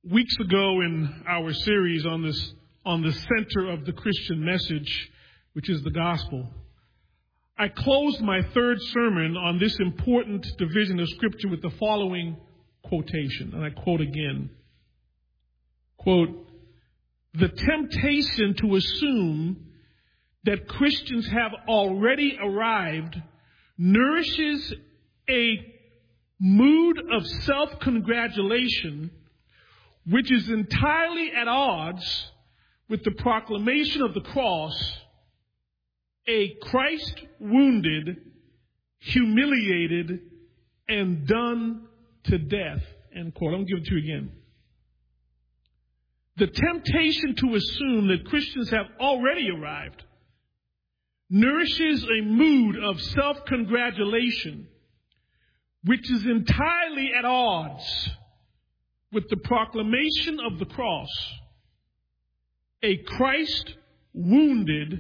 Weeks ago in our series on the center of the Christian message, which is the gospel, I closed my third sermon on this important division of Scripture with the following quotation, and I quote again. Quote, "The temptation to assume that Christians have already arrived nourishes a mood of self-congratulation which is entirely at odds with the proclamation of the cross, a Christ wounded, humiliated, and done to death." End quote. I'm going to give it to you again. The temptation to assume that Christians have already arrived nourishes a mood of self-congratulation which is entirely at odds with the proclamation of the cross, a Christ wounded,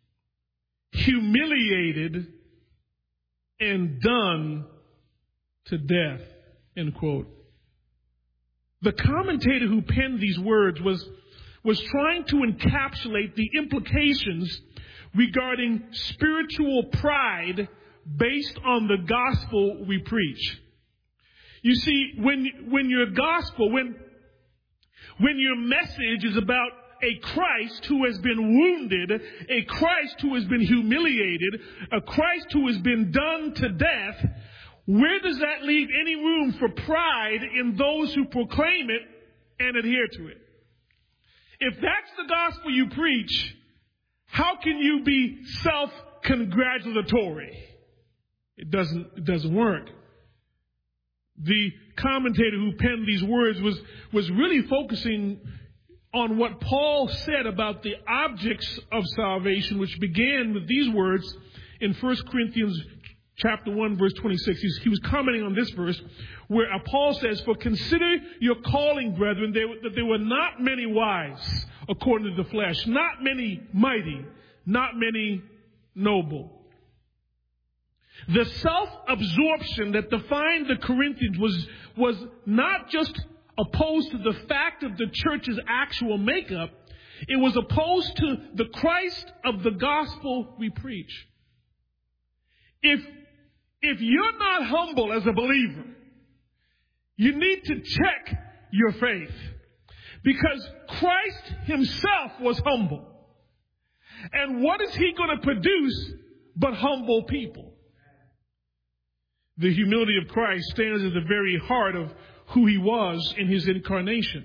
humiliated, and done to death. End quote. The commentator who penned these words was trying to encapsulate the implications regarding spiritual pride based on the gospel we preach. You see, when your gospel, when your message is about a Christ who has been wounded, a Christ who has been humiliated, a Christ who has been done to death, where does that leave any room for pride in those who proclaim it and adhere to it? If that's the gospel you preach, how can you be self-congratulatory? It doesn't work. The commentator who penned these words was really focusing on what Paul said about the objects of salvation, which began with these words in 1 Corinthians chapter 1, verse 26. He was commenting on this verse where Paul says, "For consider your calling, brethren, that there were not many wise according to the flesh, not many mighty, not many noble." The self-absorption that defined the Corinthians was not just opposed to the fact of the church's actual makeup. It was opposed to the Christ of the gospel we preach. If you're not humble as a believer, you need to check your faith, because Christ himself was humble. And what is he going to produce but humble people? The humility of Christ stands at the very heart of who he was in his incarnation.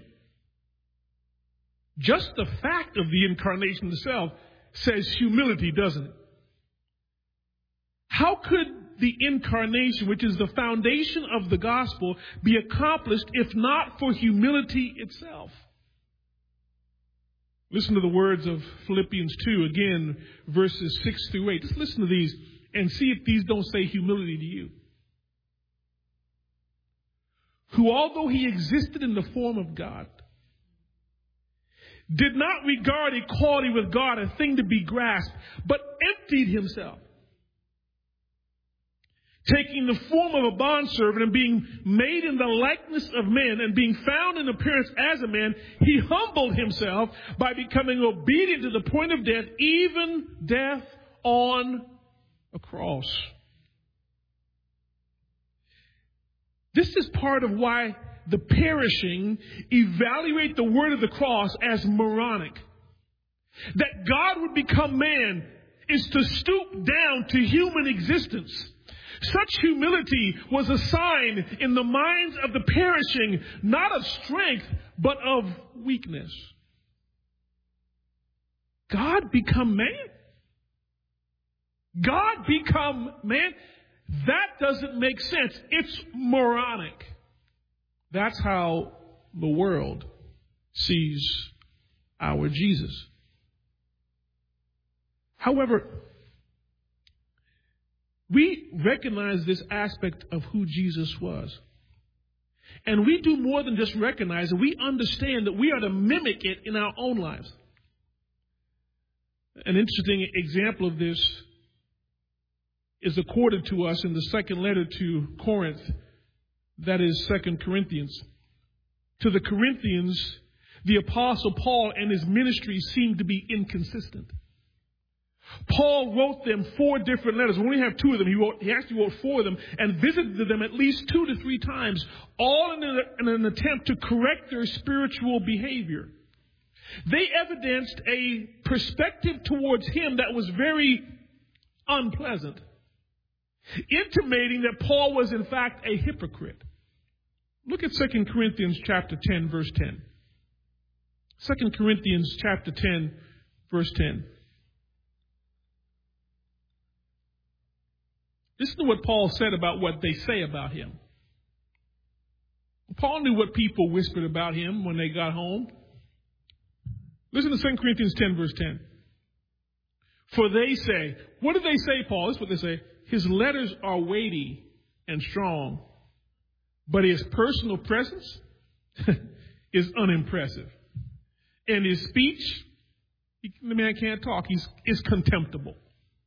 Just the fact of the incarnation itself says humility, doesn't it? How could the incarnation, which is the foundation of the gospel, be accomplished if not for humility itself? Listen to the words of Philippians 2, again, verses 6 through 8. Just listen to these and see if these don't say humility to you. "Who, although he existed in the form of God, did not regard equality with God a thing to be grasped, but emptied himself, taking the form of a bondservant and being made in the likeness of men and being found in appearance as a man, he humbled himself by becoming obedient to the point of death, even death on a cross." This is part of why the perishing evaluate the word of the cross as moronic. That God would become man is to stoop down to human existence. Such humility was a sign in the minds of the perishing, not of strength, but of weakness. God become man? God become man? That doesn't make sense. It's moronic. That's how the world sees our Jesus. However, we recognize this aspect of who Jesus was. And we do more than just recognize it. We understand that we are to mimic it in our own lives. An interesting example of this is accorded to us in the second letter to Corinth, that is 2 Corinthians. to the Corinthians, the Apostle Paul and his ministry seemed to be inconsistent. Paul wrote them 4 different letters. We only have 2 of them. He actually wrote 4 of them and visited them at least 2 to 3 times, all in an attempt to correct their spiritual behavior. They evidenced a perspective towards him that was very unpleasant, intimating that Paul was in fact a hypocrite. Look at 2 Corinthians chapter 10, verse 10. 2 Corinthians chapter 10, verse 10. Listen to what Paul said about what they say about him. Paul knew what people whispered about him when they got home. Listen to 2 Corinthians 10, verse 10. For they say, what do they say, Paul? This is what they say. His letters are weighty and strong, but his personal presence is unimpressive. And his speech, the man can't talk. He's contemptible.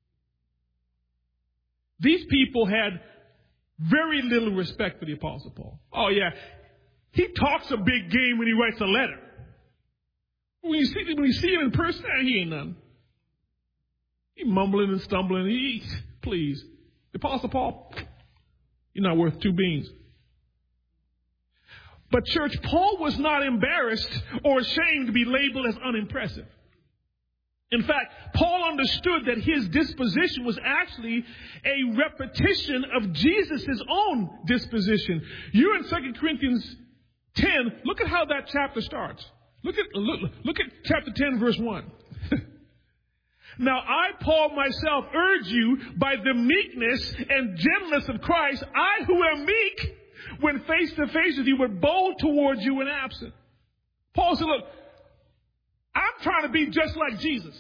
These people had very little respect for the Apostle Paul. Oh, yeah. He talks a big game when he writes a letter. When you see him in person, he ain't nothing. He mumbling and stumbling. Please. The Apostle Paul, you're not worth 2 beans. But church, Paul was not embarrassed or ashamed to be labeled as unimpressive. In fact, Paul understood that his disposition was actually a repetition of Jesus' own disposition. You're in 2 Corinthians 10. Look at how that chapter starts. Look at chapter 10, verse 1. Now I, Paul, myself urge you by the meekness and gentleness of Christ, I who am meek, when face to face with you, were bold towards you when absent. Paul said, look, I'm trying to be just like Jesus.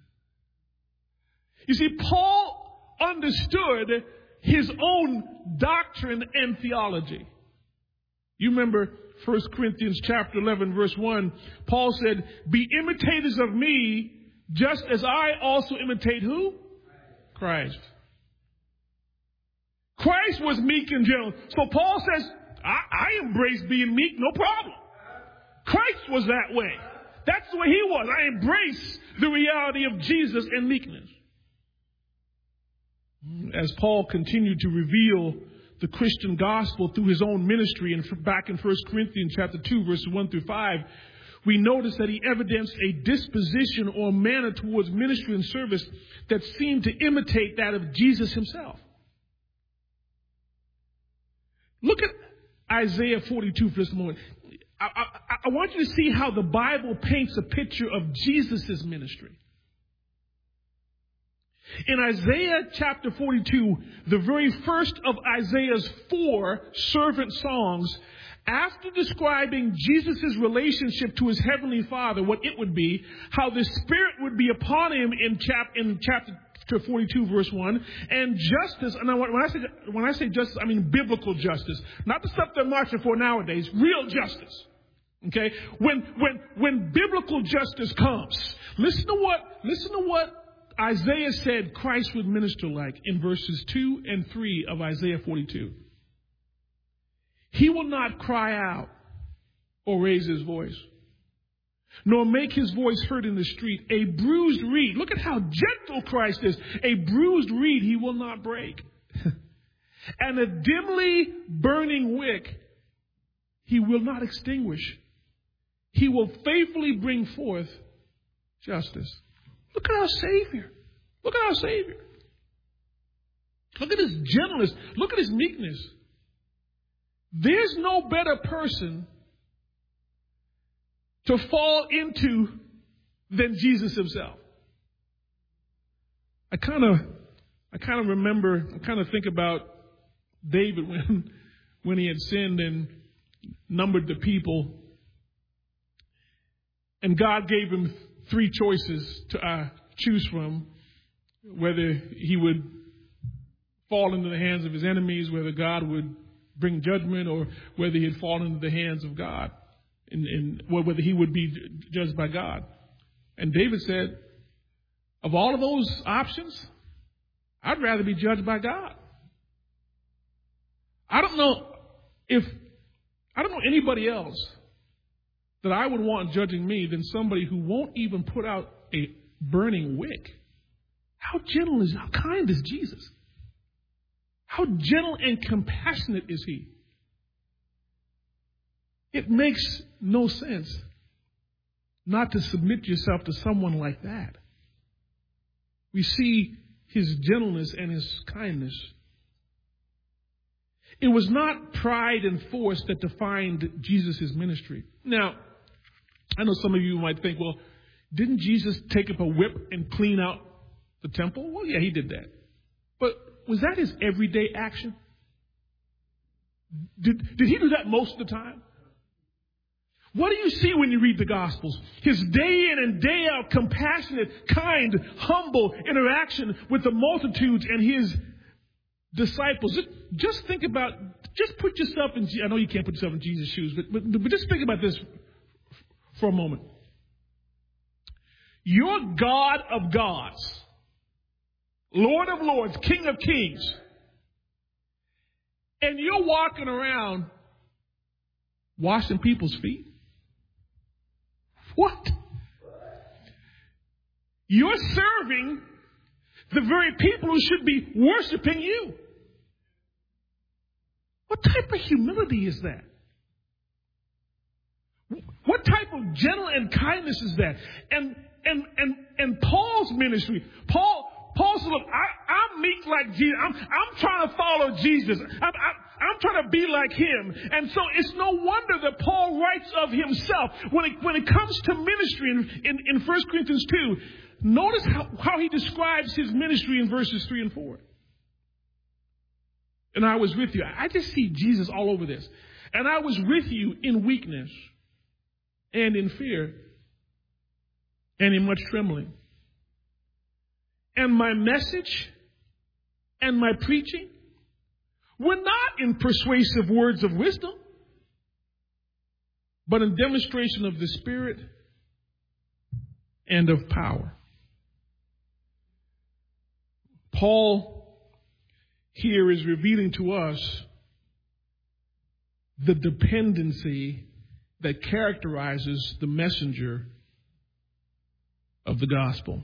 You see, Paul understood his own doctrine and theology. You remember 1 Corinthians chapter 11, verse 1. Paul said, be imitators of me, just as I also imitate who? Christ. Christ was meek and gentle. So Paul says, I embrace being meek, no problem. Christ was that way. That's the way he was. I embrace the reality of Jesus and meekness. As Paul continued to reveal the Christian gospel through his own ministry, and back in 1 Corinthians chapter 2, verses 1 through 5, we notice that he evidenced a disposition or manner towards ministry and service that seemed to imitate that of Jesus himself. Look at Isaiah 42 for just a moment. I want you to see how the Bible paints a picture of Jesus' ministry. In Isaiah chapter 42, the very first of Isaiah's 4 servant songs, after describing Jesus' relationship to his heavenly Father, what it would be, how the Spirit would be upon him in chapter 42, verse 1, and justice, and when I say justice, I mean biblical justice, not the stuff they're marching for nowadays, real justice. Okay? When biblical justice comes, listen to what Isaiah said Christ would minister like in verses 2 and 3 of Isaiah 42. He will not cry out or raise his voice, nor make his voice heard in the street. A bruised reed. Look at how gentle Christ is. A bruised reed he will not break. And a dimly burning wick he will not extinguish. He will faithfully bring forth justice. Look at our Savior. Look at our Savior. Look at his gentleness. Look at his meekness. There's no better person to fall into than Jesus himself. I kind of think about David when he had sinned and numbered the people, and God gave him 3 choices to choose from, whether he would fall into the hands of his enemies, whether God would bring judgment, or whether he'd fall into the hands of God, and whether he would be judged by God. And David said, of all of those options, I'd rather be judged by God. I don't know anybody else that I would want judging me than somebody who won't even put out a burning wick. How kind is Jesus? How gentle and compassionate is he? It makes no sense not to submit yourself to someone like that. We see his gentleness and his kindness. It was not pride and force that defined Jesus' ministry. Now, I know some of you might think, well, didn't Jesus take up a whip and clean out the temple? Well, yeah, he did that. But was that his everyday action? Did he do that most of the time? What do you see when you read the Gospels? His day in and day out compassionate, kind, humble interaction with the multitudes and his disciples. Just think about, just put yourself in, I know you can't put yourself in Jesus' shoes, but just think about this for a moment. You're God of gods, Lord of lords, King of kings, and you're walking around washing people's feet? What? You're serving the very people who should be worshiping you. What type of humility is that? What type of gentle and kindness is that? And Paul's ministry, Paul said, look, I'm meek like Jesus. I'm trying to follow Jesus. I'm trying to be like him. And so it's no wonder that Paul writes of himself when it comes to ministry in 1 Corinthians 2. Notice how he describes his ministry in verses 3 and 4. And I was with you. I just see Jesus all over this. And I was with you in weakness and in fear and in much trembling. And my message and my preaching were not in persuasive words of wisdom, but in demonstration of the Spirit and of power. Paul here is revealing to us the dependency that characterizes the messenger of the gospel.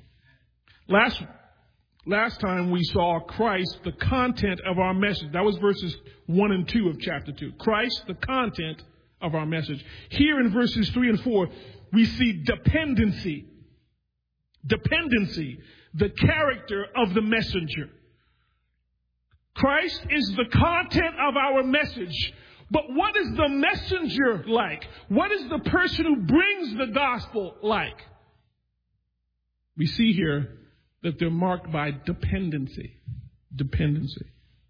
Last time we saw Christ, the content of our message. That was verses 1 and 2 of chapter 2. Christ, the content of our message. Here in verses 3 and 4, we see dependency. Dependency, the character of the messenger. Christ is the content of our message. But what is the messenger like? What is the person who brings the gospel like? We see here that they're marked by dependency. Dependency.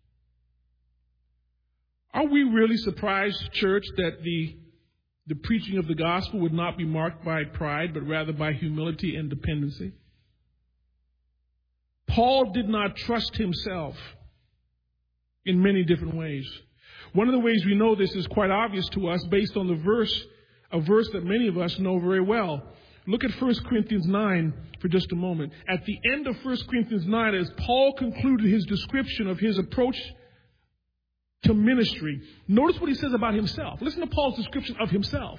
Are we really surprised, church, that the preaching of the gospel would not be marked by pride, but rather by humility and dependency? Paul did not trust himself in many different ways. One of the ways we know this is quite obvious to us based on a verse that many of us know very well. Look at 1 Corinthians 9 for just a moment. At the end of 1 Corinthians 9, as Paul concluded his description of his approach to ministry, notice what he says about himself. Listen to Paul's description of himself.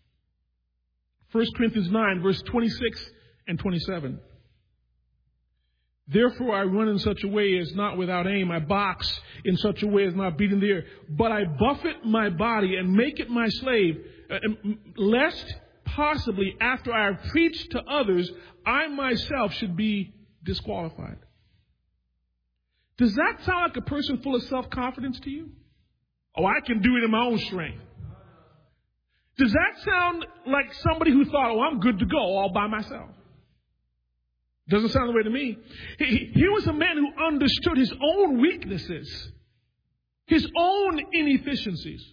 1 Corinthians 9, verse 26 and 27. Therefore I run in such a way as not without aim. I box in such a way as not beating the air. But I buffet my body and make it my slave, lest possibly after I have preached to others, I myself should be disqualified. Does that sound like a person full of self-confidence to you? Oh, I can do it in my own strength. Does that sound like somebody who thought, oh, I'm good to go all by myself? Doesn't sound the way to me. He was a man who understood his own weaknesses, his own inefficiencies.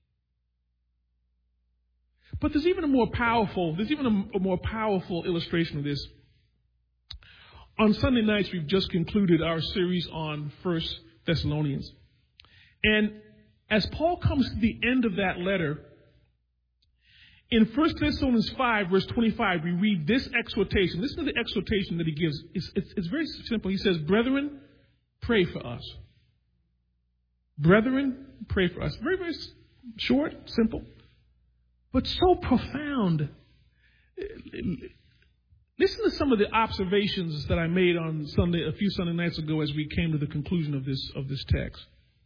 But there's even a more powerful illustration of this. On Sunday nights, we've just concluded our series on 1 Thessalonians. And as Paul comes to the end of that letter, in 1 Thessalonians 5, verse 25, we read this exhortation. Listen to the exhortation that he gives. It's very simple. He says, brethren, pray for us. Brethren, pray for us. Very, very short, simple. but so profound. Listen to some of the observations that I made on Sunday, a few Sunday nights ago, as we came to the conclusion of this text.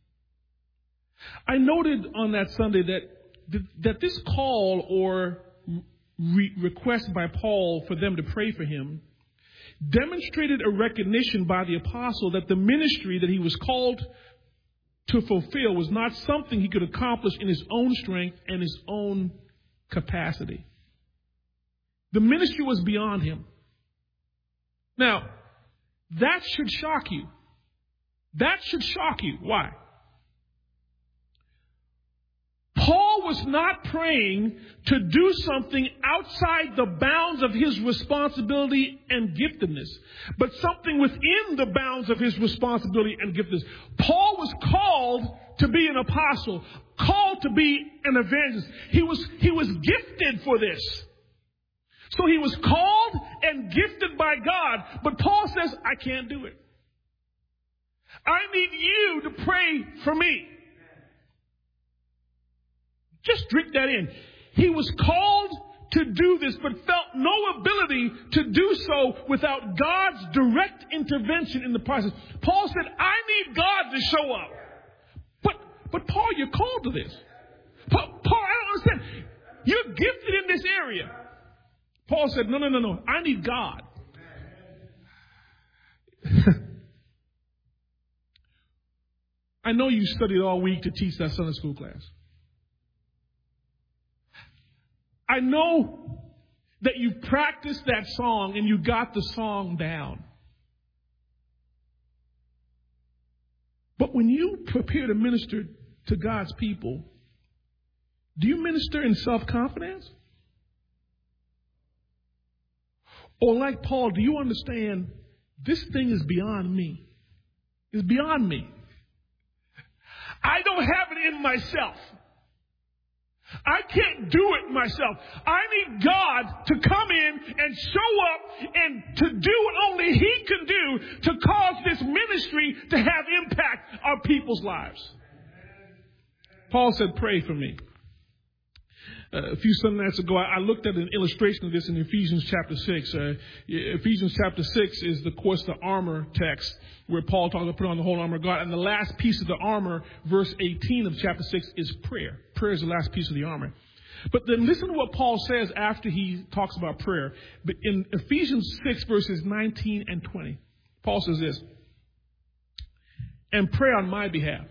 I noted on that Sunday that this call or request by Paul for them to pray for him demonstrated a recognition by the apostle that the ministry that he was called to fulfill was not something he could accomplish in his own strength and his own capacity. The ministry was beyond him. Now, that should shock you. That should shock you. Why? Paul was not praying to do something outside the bounds of his responsibility and giftedness, but something within the bounds of his responsibility and giftedness. Paul was called to be an apostle, called to be an evangelist. He was gifted for this. So he was called and gifted by God, but Paul says, I can't do it. I need you to pray for me. Just drink that in. He was called to do this, but felt no ability to do so without God's direct intervention in the process. Paul said, I need God to show up. But Paul, you're called to this. Paul, I don't understand. You're gifted in this area. Paul said, no. I need God. I know you studied all week to teach that Sunday school class. I know that you practiced that song and you got the song down. But when you prepare to minister to God's people, do you minister in self-confidence? Or like Paul, do you understand this thing is beyond me? It's beyond me. I don't have it in myself. I can't do it myself. I need God to come in and show up and to do what only He can do to cause this ministry to have impact on people's lives. Paul said, pray for me. A few Sunday nights ago, I looked at an illustration of this in Ephesians chapter 6. Ephesians chapter 6 is, of course, the armor text where Paul talks about put on the whole armor of God. And the last piece of the armor, verse 18 of chapter 6, is prayer. Prayer is the last piece of the armor. But then listen to what Paul says after he talks about prayer. But in Ephesians 6, verses 19 and 20, Paul says this, and pray on my behalf,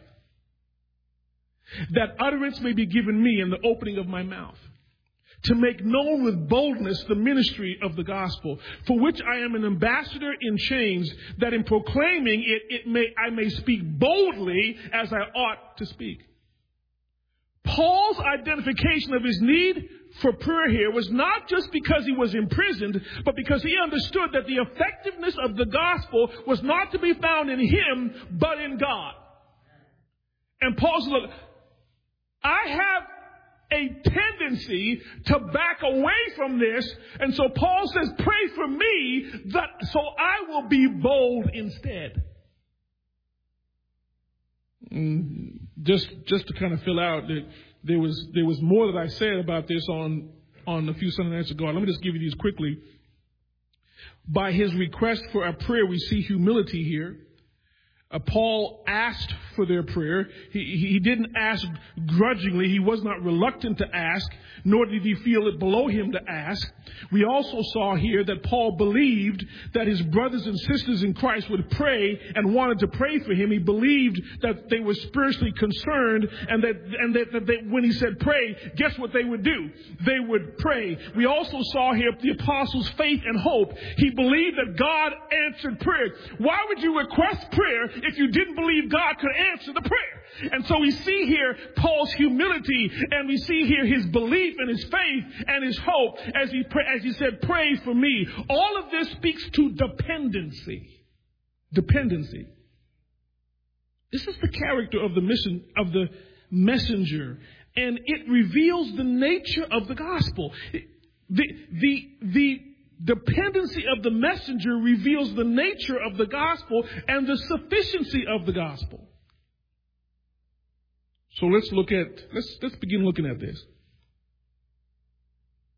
that utterance may be given me in the opening of my mouth, to make known with boldness the ministry of the gospel, for which I am an ambassador in chains, that in proclaiming it I may speak boldly as I ought to speak. Paul's identification of his need for prayer here was not just because he was imprisoned, but because he understood that the effectiveness of the gospel was not to be found in him, but in God. And Paul said, look, I have a tendency to back away from this. And so Paul says, pray for me so I will be bold instead. Just to kind of fill out that there was more that I said about this on a few Sunday nights ago. Let me just give you these quickly. By his request for a prayer, we see humility here. Paul asked for their prayer. He didn't ask grudgingly. He was not reluctant to ask, nor did he feel it below him to ask. We also saw here that Paul believed that his brothers and sisters in Christ would pray and wanted to pray for him. He believed that they were spiritually concerned, and that they, when he said pray, guess what they would do? They would pray. We also saw here the apostles' faith and hope. He believed that God answered prayer. Why would you request prayer if you didn't believe God could answer the prayer? And so we see here Paul's humility, and we see here his belief and his faith and his hope as he said, pray for me. All of this speaks to dependency. Dependency. This is the character of the mission of the messenger, and it reveals the nature of the gospel. The dependency of the messenger reveals the nature of the gospel and the sufficiency of the gospel. So let's begin looking at this.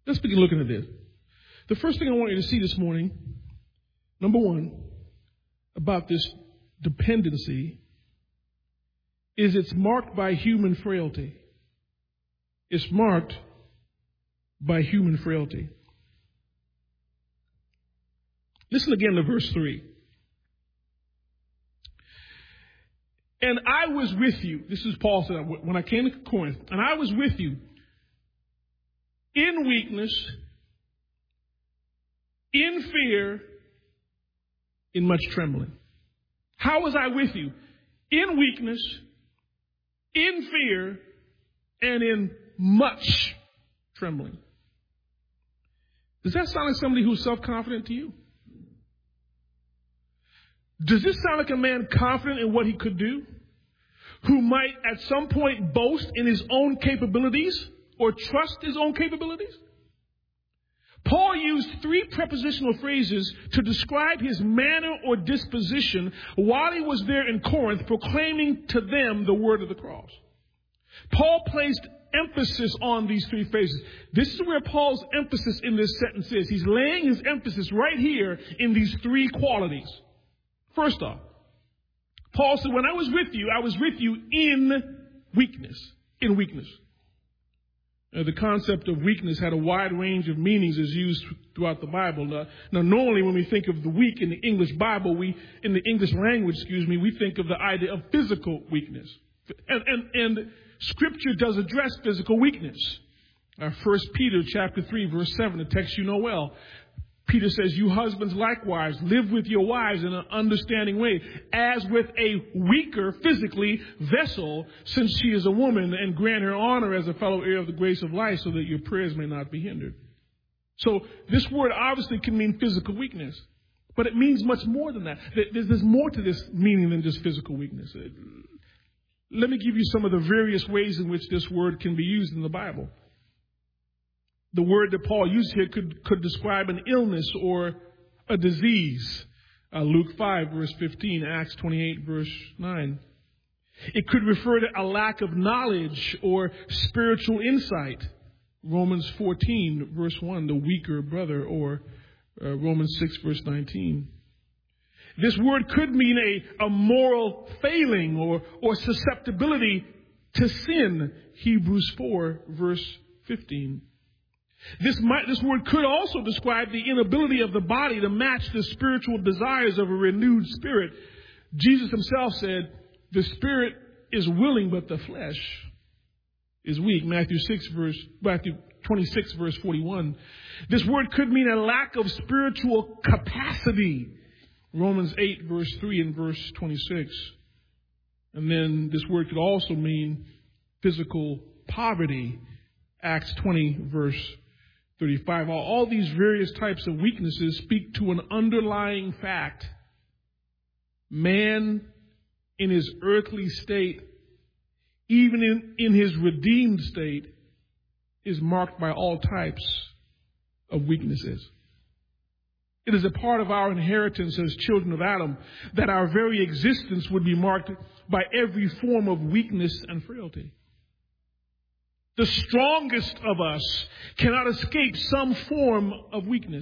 Let's begin looking at this. The first thing I want you to see this morning, number one, about this dependency is it's marked by human frailty. It's marked by human frailty. Listen again to verse 3. And I was with you. This is Paul said, when I came to Corinth, and I was with you in weakness, in fear, in much trembling. How was I with you? In weakness, in fear, and in much trembling. Does that sound like somebody who's self-confident to you? Does this sound like a man confident in what he could do, who might at some point boast in his own capabilities or trust his own capabilities? Paul used three prepositional phrases to describe his manner or disposition while he was there in Corinth proclaiming to them the word of the cross. Paul placed emphasis on these three phrases. This is where Paul's emphasis in this sentence is. He's laying his emphasis right here in these three qualities. First off, Paul said, when I was with you in weakness. In weakness. The concept of weakness had a wide range of meanings as used throughout the Bible. Now, normally when we think of the weak in the English Bible, in the English language, we think of the idea of physical weakness. And Scripture does address physical weakness. 1 Peter chapter 3, verse 7, the text you know well. Peter says, you husbands likewise live with your wives in an understanding way, as with a weaker physically vessel, since she is a woman, and grant her honor as a fellow heir of the grace of life, so that your prayers may not be hindered. So this word obviously can mean physical weakness, but it means much more than that. There's more to this meaning than just physical weakness. Let me give you some of the various ways in which this word can be used in the Bible. The word that Paul used here could describe an illness or a disease. Luke 5, verse 15, Acts 28, verse 9. It could refer to a lack of knowledge or spiritual insight. Romans 14, verse 1, the weaker brother, or Romans 6, verse 19. This word could mean a moral failing or susceptibility to sin. Hebrews 4, verse 15. This word could also describe the inability of the body to match the spiritual desires of a renewed spirit. Jesus himself said, the spirit is willing, but the flesh is weak. Matthew 26, verse 41. This word could mean a lack of spiritual capacity. Romans 8, verse 3 and verse 26. And then this word could also mean physical poverty. Acts 20, verse 35. All these various types of weaknesses speak to an underlying fact. Man in his earthly state, even in his redeemed state, is marked by all types of weaknesses. It is a part of our inheritance as children of Adam that our very existence would be marked by every form of weakness and frailty. The strongest of us cannot escape some form of weakness.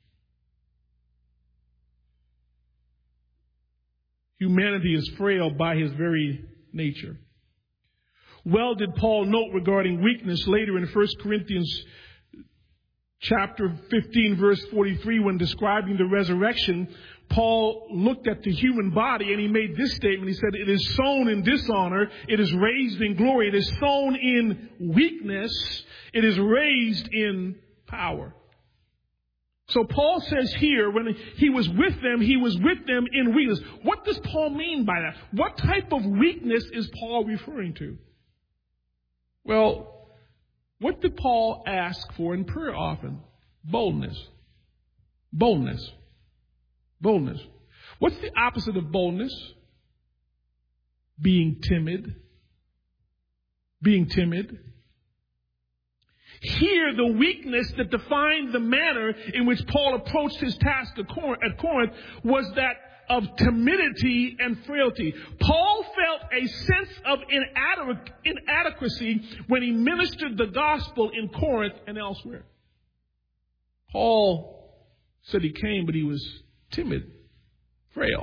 Humanity is frail by his very nature. Well did Paul note regarding weakness later in 1 Corinthians chapter 15, verse 43, when describing the resurrection. Paul looked at the human body and he made this statement. He said, it is sown in dishonor. It is raised in glory. It is sown in weakness. It is raised in power. So Paul says here, when he was with them in weakness. What does Paul mean by that? What type of weakness is Paul referring to? Well, what did Paul ask for in prayer often? Boldness. Boldness. Boldness. What's the opposite of boldness? Being timid. Being timid. Here, the weakness that defined the manner in which Paul approached his task at Corinth was that of timidity and frailty. Paul felt a sense of inadequacy when he ministered the gospel in Corinth and elsewhere. Paul said he came, but he was timid, frail.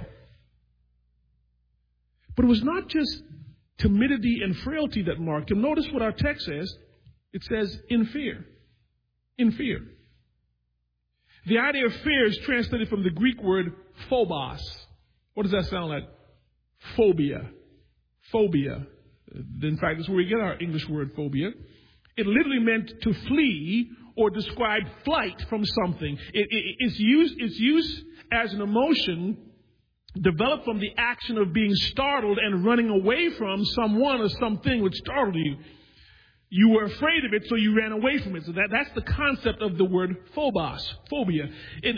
But it was not just timidity and frailty that marked him. Notice what our text says. It says, in fear. In fear. The idea of fear is translated from the Greek word phobos. What does that sound like? Phobia. Phobia. In fact, that's where we get our English word phobia. It literally meant to flee or describe flight from something. It's used as an emotion developed from the action of being startled and running away from someone or something which startled you. You were afraid of it, so you ran away from it. So that's the concept of the word phobos, phobia.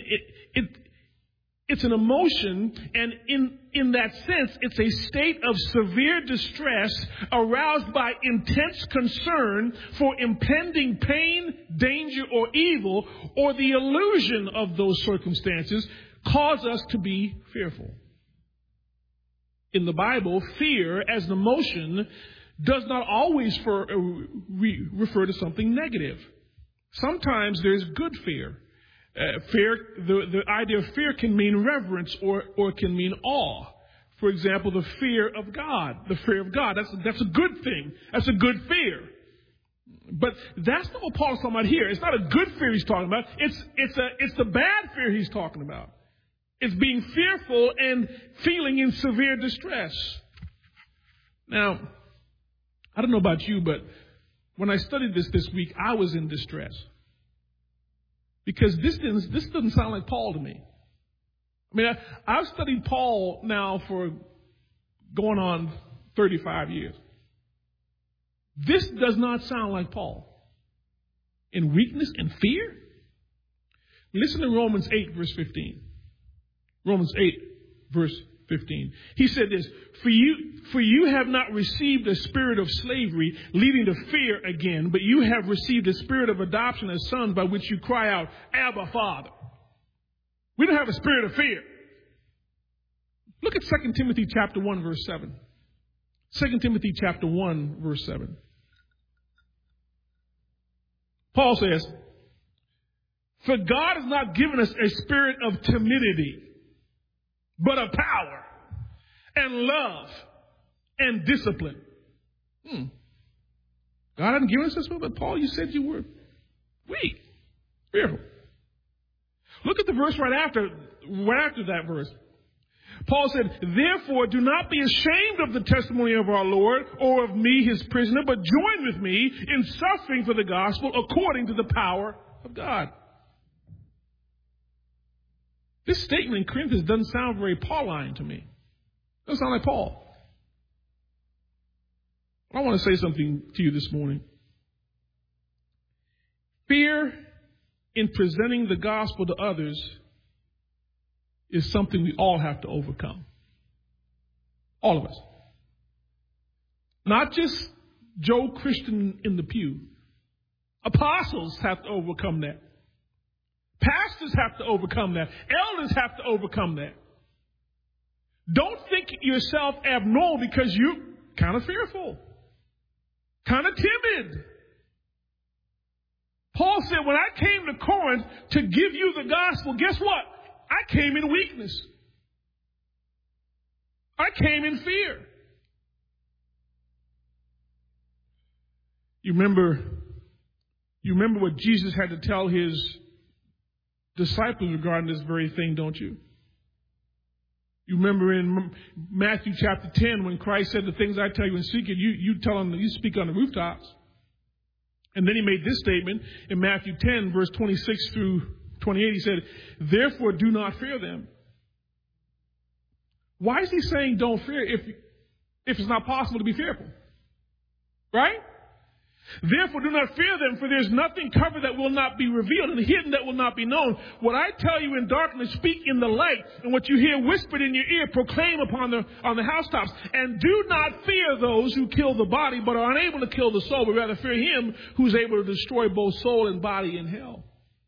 It's an emotion, and in that sense, it's a state of severe distress aroused by intense concern for impending pain, danger, or evil, or the illusion of those circumstances cause us to be fearful. In the Bible, fear as an emotion does not always refer to something negative. Sometimes there's good fear. The idea of fear can mean reverence or can mean awe. For example, the fear of God. The fear of God. That's a good thing. That's a good fear. But that's not what Paul's talking about here. It's not a good fear he's talking about. It's the bad fear he's talking about. It's being fearful and feeling in severe distress. Now, I don't know about you, but when I studied this week, I was in distress. Because this doesn't sound like Paul to me. I mean, I've studied Paul now for going on 35 years. This does not sound like Paul. In weakness and fear? Listen to Romans 8, verse 15. Romans 8, verse 15. He said this, For you have not received a spirit of slavery leading to fear again, but you have received a spirit of adoption as sons by which you cry out, Abba, Father. We don't have a spirit of fear. Look at 2 Timothy chapter 1, verse 7. 2 Timothy chapter 1, verse 7. Paul says, For God has not given us a spirit of timidity, but of power and love and discipline. God hadn't given us this one, but Paul, you said you were weak, fearful. Look at the verse right after that verse. Paul said, Therefore, do not be ashamed of the testimony of our Lord or of me, his prisoner, but join with me in suffering for the gospel according to the power of God. This statement in Corinthians doesn't sound very Pauline to me. It doesn't sound like Paul. I want to say something to you this morning. Fear in presenting the gospel to others is something we all have to overcome. All of us. Not just Joe Christian in the pew. Apostles have to overcome that. Pastors have to overcome that. Elders have to overcome that. Don't think yourself abnormal because you're kind of fearful, kind of timid. Paul said, when I came to Corinth to give you the gospel, guess what? I came in weakness. I came in fear. You remember what Jesus had to tell his disciples regarding this very thing, don't you? You remember in Matthew chapter 10 when Christ said, the things I tell you in secret, you tell them, you speak on the rooftops. And then he made this statement in Matthew 10, verse 26 through 28. He said, Therefore do not fear them. Why is he saying don't fear if it's not possible to be fearful? Right? Therefore, do not fear them, for there's nothing covered that will not be revealed, and hidden that will not be known. What I tell you in darkness, speak in the light, and what you hear whispered in your ear, proclaim on the housetops. And do not fear those who kill the body, but are unable to kill the soul, but rather fear him who's able to destroy both soul and body in hell.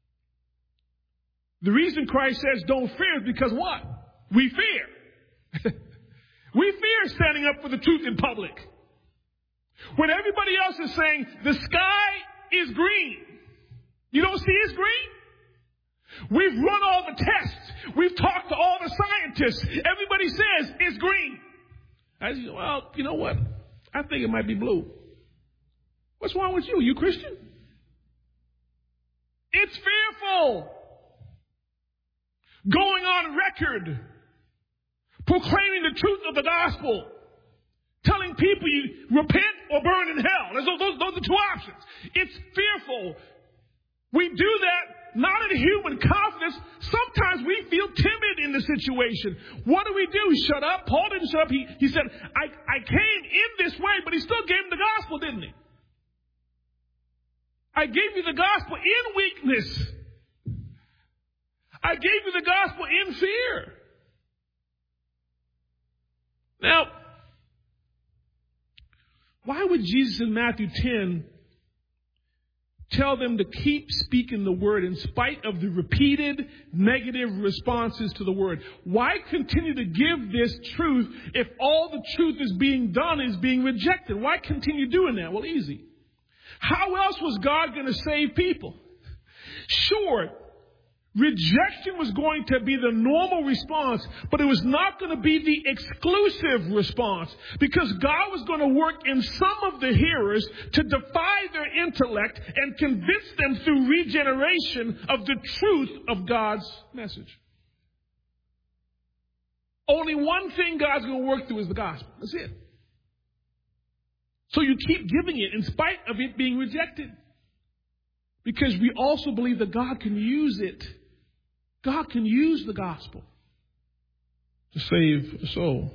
The reason Christ says don't fear is because what? We fear. We fear standing up for the truth in public. When everybody else is saying the sky is green, you don't see it's green? We've run all the tests. We've talked to all the scientists. Everybody says it's green. I said, well, you know what? I think it might be blue. What's wrong with you? You Christian? It's fearful. Going on record, proclaiming the truth of the gospel, telling people you repent or burn in hell. Those are two options. It's fearful. We do that not in human confidence. Sometimes we feel timid in the situation. What do? Shut up? Paul didn't shut up. He said, I came in this way, but he still gave him the gospel, didn't he? I gave you the gospel in weakness. I gave you the gospel in fear. Now, why would Jesus in Matthew 10 tell them to keep speaking the word in spite of the repeated negative responses to the word? Why continue to give this truth if all the truth is being done is being rejected? Why continue doing that? Well, easy. How else was God going to save people? Sure, rejection was going to be the normal response, but it was not going to be the exclusive response, because God was going to work in some of the hearers to defy their intellect and convince them through regeneration of the truth of God's message. Only one thing God's going to work through is the gospel. That's it. So you keep giving it in spite of it being rejected, because we also believe that God can use it. God can use the gospel to save a soul.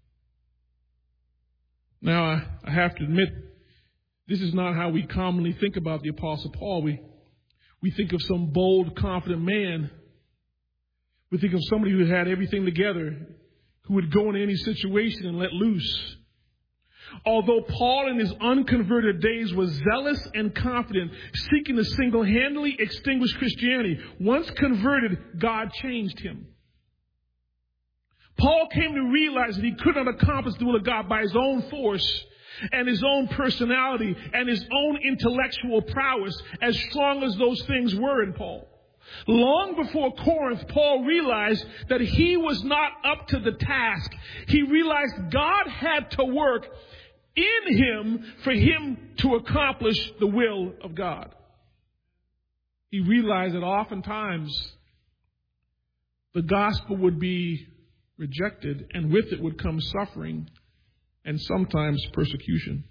Now, I have to admit, this is not how we commonly think about the Apostle Paul. We think of some bold, confident man. We think of somebody who had everything together, who would go into any situation and let loose. Although Paul in his unconverted days was zealous and confident, seeking to single-handedly extinguish Christianity, once converted, God changed him. Paul came to realize that he could not accomplish the will of God by his own force and his own personality and his own intellectual prowess, as strong as those things were in Paul. Long before Corinth, Paul realized that he was not up to the task. He realized God had to work in him for him to accomplish the will of God. He realized that oftentimes the gospel would be rejected, and with it would come suffering and sometimes persecution.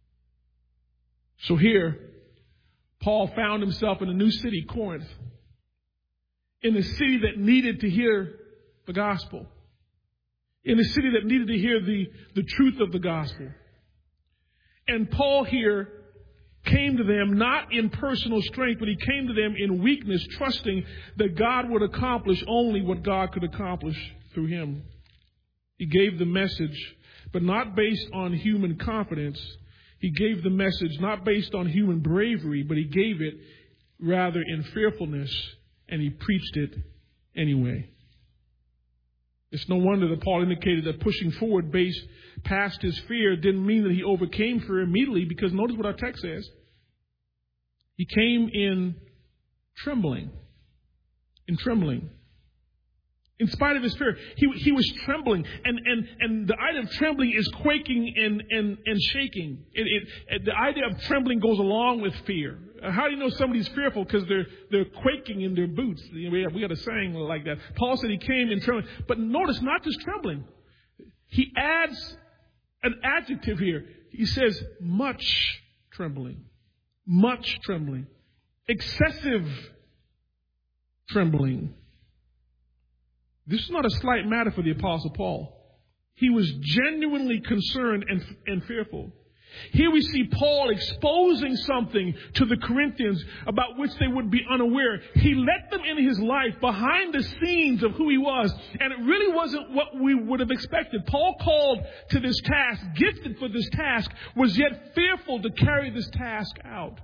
So here, Paul found himself in a new city, Corinth, in a city that needed to hear the gospel, in a city that needed to hear the truth of the gospel. And Paul here came to them not in personal strength, but he came to them in weakness, trusting that God would accomplish only what God could accomplish through him. He gave the message, but not based on human confidence. He gave the message not based on human bravery, but he gave it rather in fearfulness, and he preached it anyway. It's no wonder that Paul indicated that pushing forward based past his fear didn't mean that he overcame fear immediately, because notice what our text says. He came in trembling. In trembling. In spite of his fear, he was trembling. And the idea of trembling is quaking and shaking. The idea of trembling goes along with fear. How do you know somebody's fearful? Because they're quaking in their boots. We got a saying like that. Paul said he came in trembling. But notice, not just trembling. He adds an adjective here. He says much trembling. Much trembling. Excessive trembling. This is not a slight matter for the Apostle Paul. He was genuinely concerned and fearful. Here we see Paul exposing something to the Corinthians about which they would be unaware. He let them in his life behind the scenes of who he was, and it really wasn't what we would have expected. Paul, called to this task, gifted for this task, was yet fearful to carry this task out.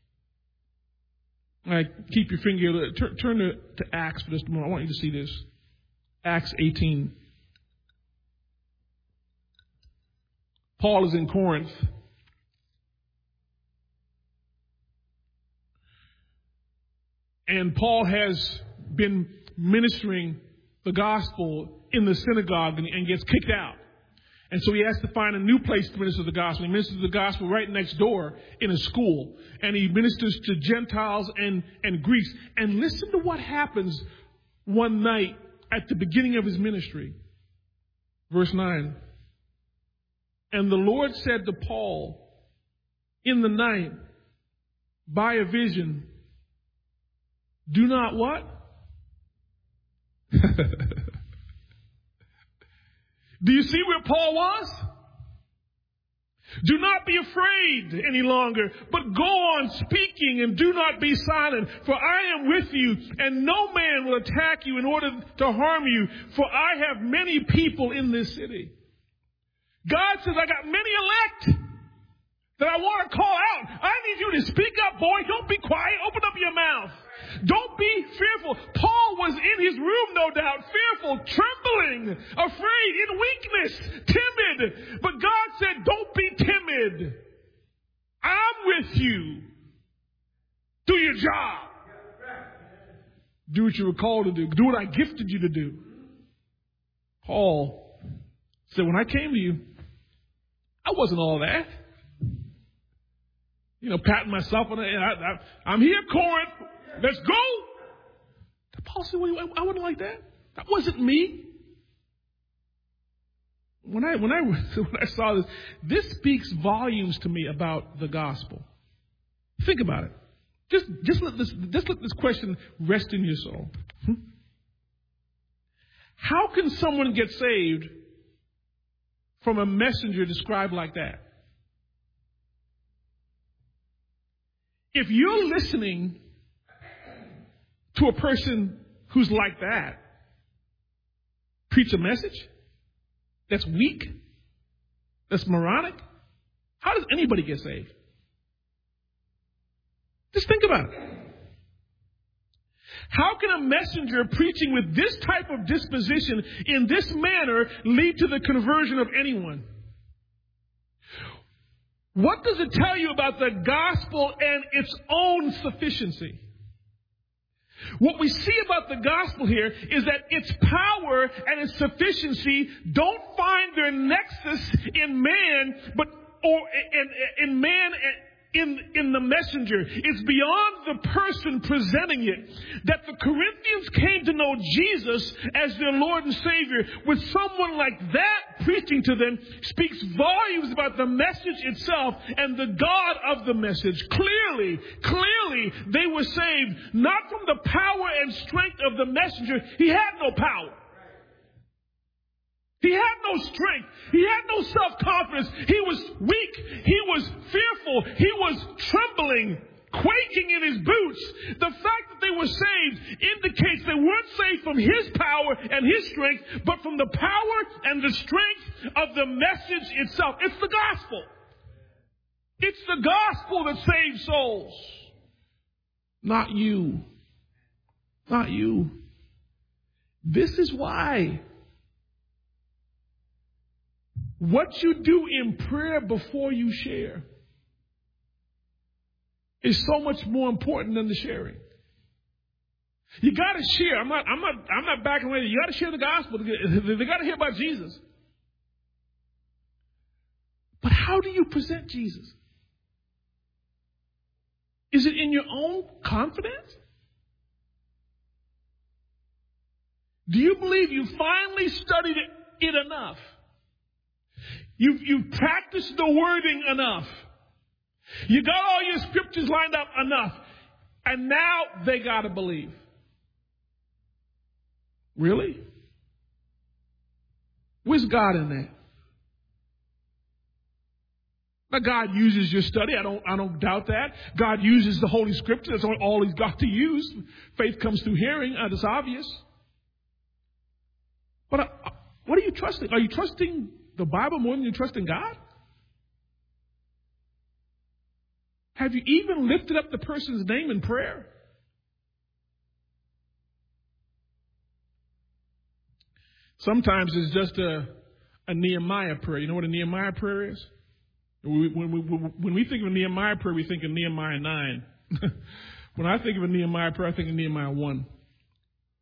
All right, keep your finger here. Turn to Acts for just a moment. I want you to see this. Acts 18. Paul is in Corinth. And Paul has been ministering the gospel in the synagogue and gets kicked out. And so he has to find a new place to minister the gospel. He ministers the gospel right next door in a school. And he ministers to Gentiles and Greeks. And listen to what happens one night at the beginning of his ministry. Verse 9. And the Lord said to Paul in the night by a vision, do not what? Do you see where Paul was? Do not be afraid any longer, but go on speaking and do not be silent, for I am with you, and no man will attack you in order to harm you, for I have many people in this city. God says, I got many elect that I want to call out. I need you to speak up, boy. Don't be quiet. Open up your mouth. Don't be fearful. Paul was in his room, no doubt, fearful, trembling, afraid, in weakness, timid. But God said, don't be timid. I'm with you. Do your job. Do what you were called to do. Do what I gifted you to do. Paul said, when I came to you, I wasn't all that. Patting myself on the head. I'm here, Corinth. Let's go. Paul said, well, I wasn't like that. That wasn't me. When I saw this speaks volumes to me about the gospel. Think about it. Just let this question rest in your soul. How can someone get saved from a messenger described like that? If you're listening to a person who's like that preach a message that's weak, that's moronic, how does anybody get saved? Just think about it. How can a messenger preaching with this type of disposition in this manner lead to the conversion of anyone? What does it tell you about the gospel and its own sufficiency? What we see about the gospel here is that its power and its sufficiency don't find their nexus in man, in the messenger. It's beyond the person presenting it. That the Corinthians came to know Jesus as their Lord and Savior with someone like that preaching to them speaks volumes about the message itself and the God of the message. Clearly, they were saved not from the power and strength of the messenger. He had no power. He had no strength. He had no self-confidence. He was weak. He was fearful. He was trembling, quaking in his boots. The fact that they were saved indicates they weren't saved from his power and his strength, but from the power and the strength of the message itself. It's the gospel. It's the gospel that saves souls. Not you. Not you. This is why what you do in prayer before you share is so much more important than the sharing. You got to share. I'm not backing away. You got to share the gospel. They got to hear about Jesus. But how do you present Jesus? Is it in your own confidence? Do you believe you finally studied it enough? You've practiced the wording enough. You got all your scriptures lined up enough. And now they got to believe. Really? Where's God in that? Now, God uses your study. I don't doubt that. God uses the Holy Scripture. That's all He's got to use. Faith comes through hearing. That's obvious. But what are you trusting? Are you trusting the Bible more than you trust in God? Have you even lifted up the person's name in prayer? Sometimes it's just a Nehemiah prayer. You know what a Nehemiah prayer is? When we think of a Nehemiah prayer, we think of Nehemiah 9. When I think of a Nehemiah prayer, I think of Nehemiah 1.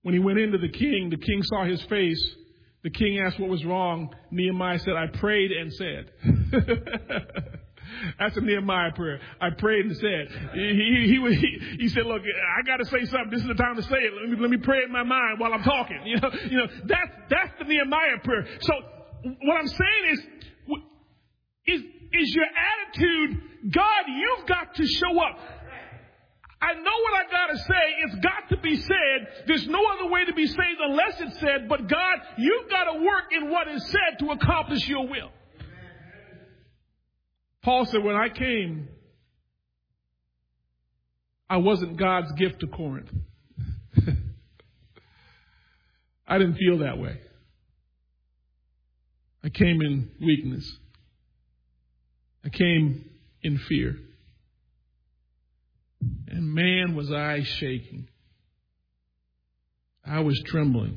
When he went into the king saw his face. The king asked what was wrong. Nehemiah said, I prayed and said. That's a Nehemiah prayer. I prayed and said. He said, look, I got to say something. This is the time to say it. Let me pray in my mind while I'm talking. That's the Nehemiah prayer. So what I'm saying is your attitude, God, you've got to show up. I know what I got to say. It's got to be said. There's no other way to be saved unless it's said. But God, you've got to work in what is said to accomplish your will. Paul said, when I came, I wasn't God's gift to Corinth. I didn't feel that way. I came in weakness. I came in fear. And man, was I shaking. I was trembling.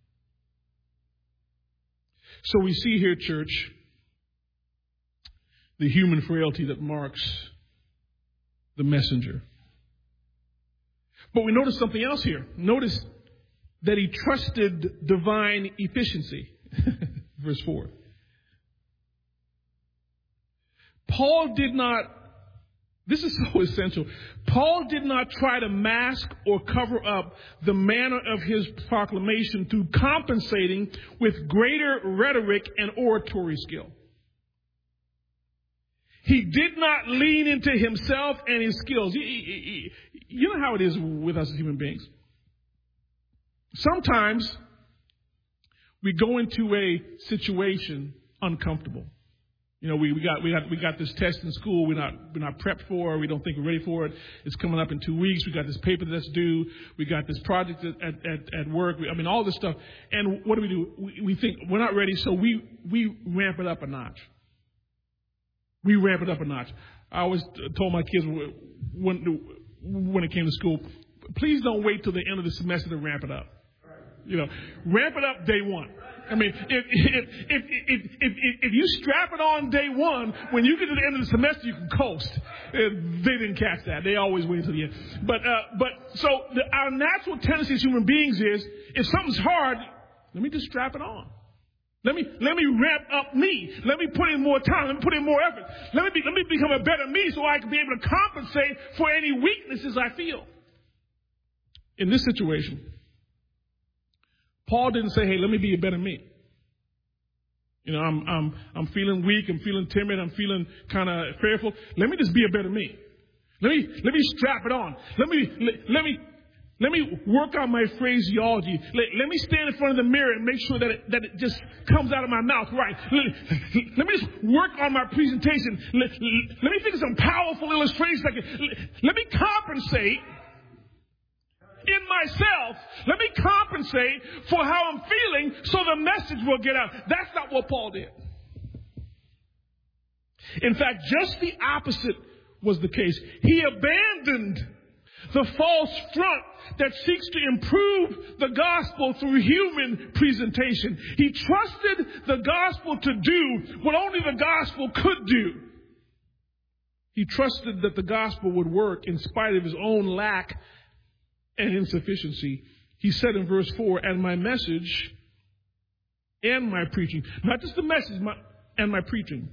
So we see here, church, the human frailty that marks the messenger. But we notice something else here. Notice that he trusted divine efficiency. Verse 4. Paul did not, this is so essential, Paul did not try to mask or cover up the manner of his proclamation through compensating with greater rhetoric and oratory skill. He did not lean into himself and his skills. You know how it is with us as human beings. Sometimes we go into a situation uncomfortable. You know, we got this test in school we're not prepped for, we don't think we're ready for it. It's coming up in 2 weeks. We got this paper that's due. We got this project at work. All this stuff. And what do? We think we're not ready, so we ramp it up a notch. We ramp it up a notch. I always told my kids when it came to school, please don't wait till the end of the semester to ramp it up. Ramp it up day one. If you strap it on day one, when you get to the end of the semester, you can coast. They didn't catch that. They always wait until the end. Our natural tendency as human beings is, if something's hard, let me just strap it on. Let me ramp up me. Let me put in more time. Let me put in more effort. Let me become a better me so I can be able to compensate for any weaknesses I feel. In this situation, Paul didn't say, "Hey, let me be a better me." I'm feeling weak. I'm feeling timid. I'm feeling kind of fearful. Let me just be a better me. Let me strap it on. Let me work on my phraseology. Let me stand in front of the mirror and make sure that it just comes out of my mouth right. Let me just work on my presentation. Let me think of some powerful illustrations. Let me compensate in myself. Let me compensate for how I'm feeling so the message will get out. That's not what Paul did. In fact, just the opposite was the case. He abandoned the false front that seeks to improve the gospel through human presentation. He trusted the gospel to do what only the gospel could do. He trusted that the gospel would work in spite of his own lack and insufficiency. He said in verse 4, "And my message and my preaching," not just the message, and my preaching,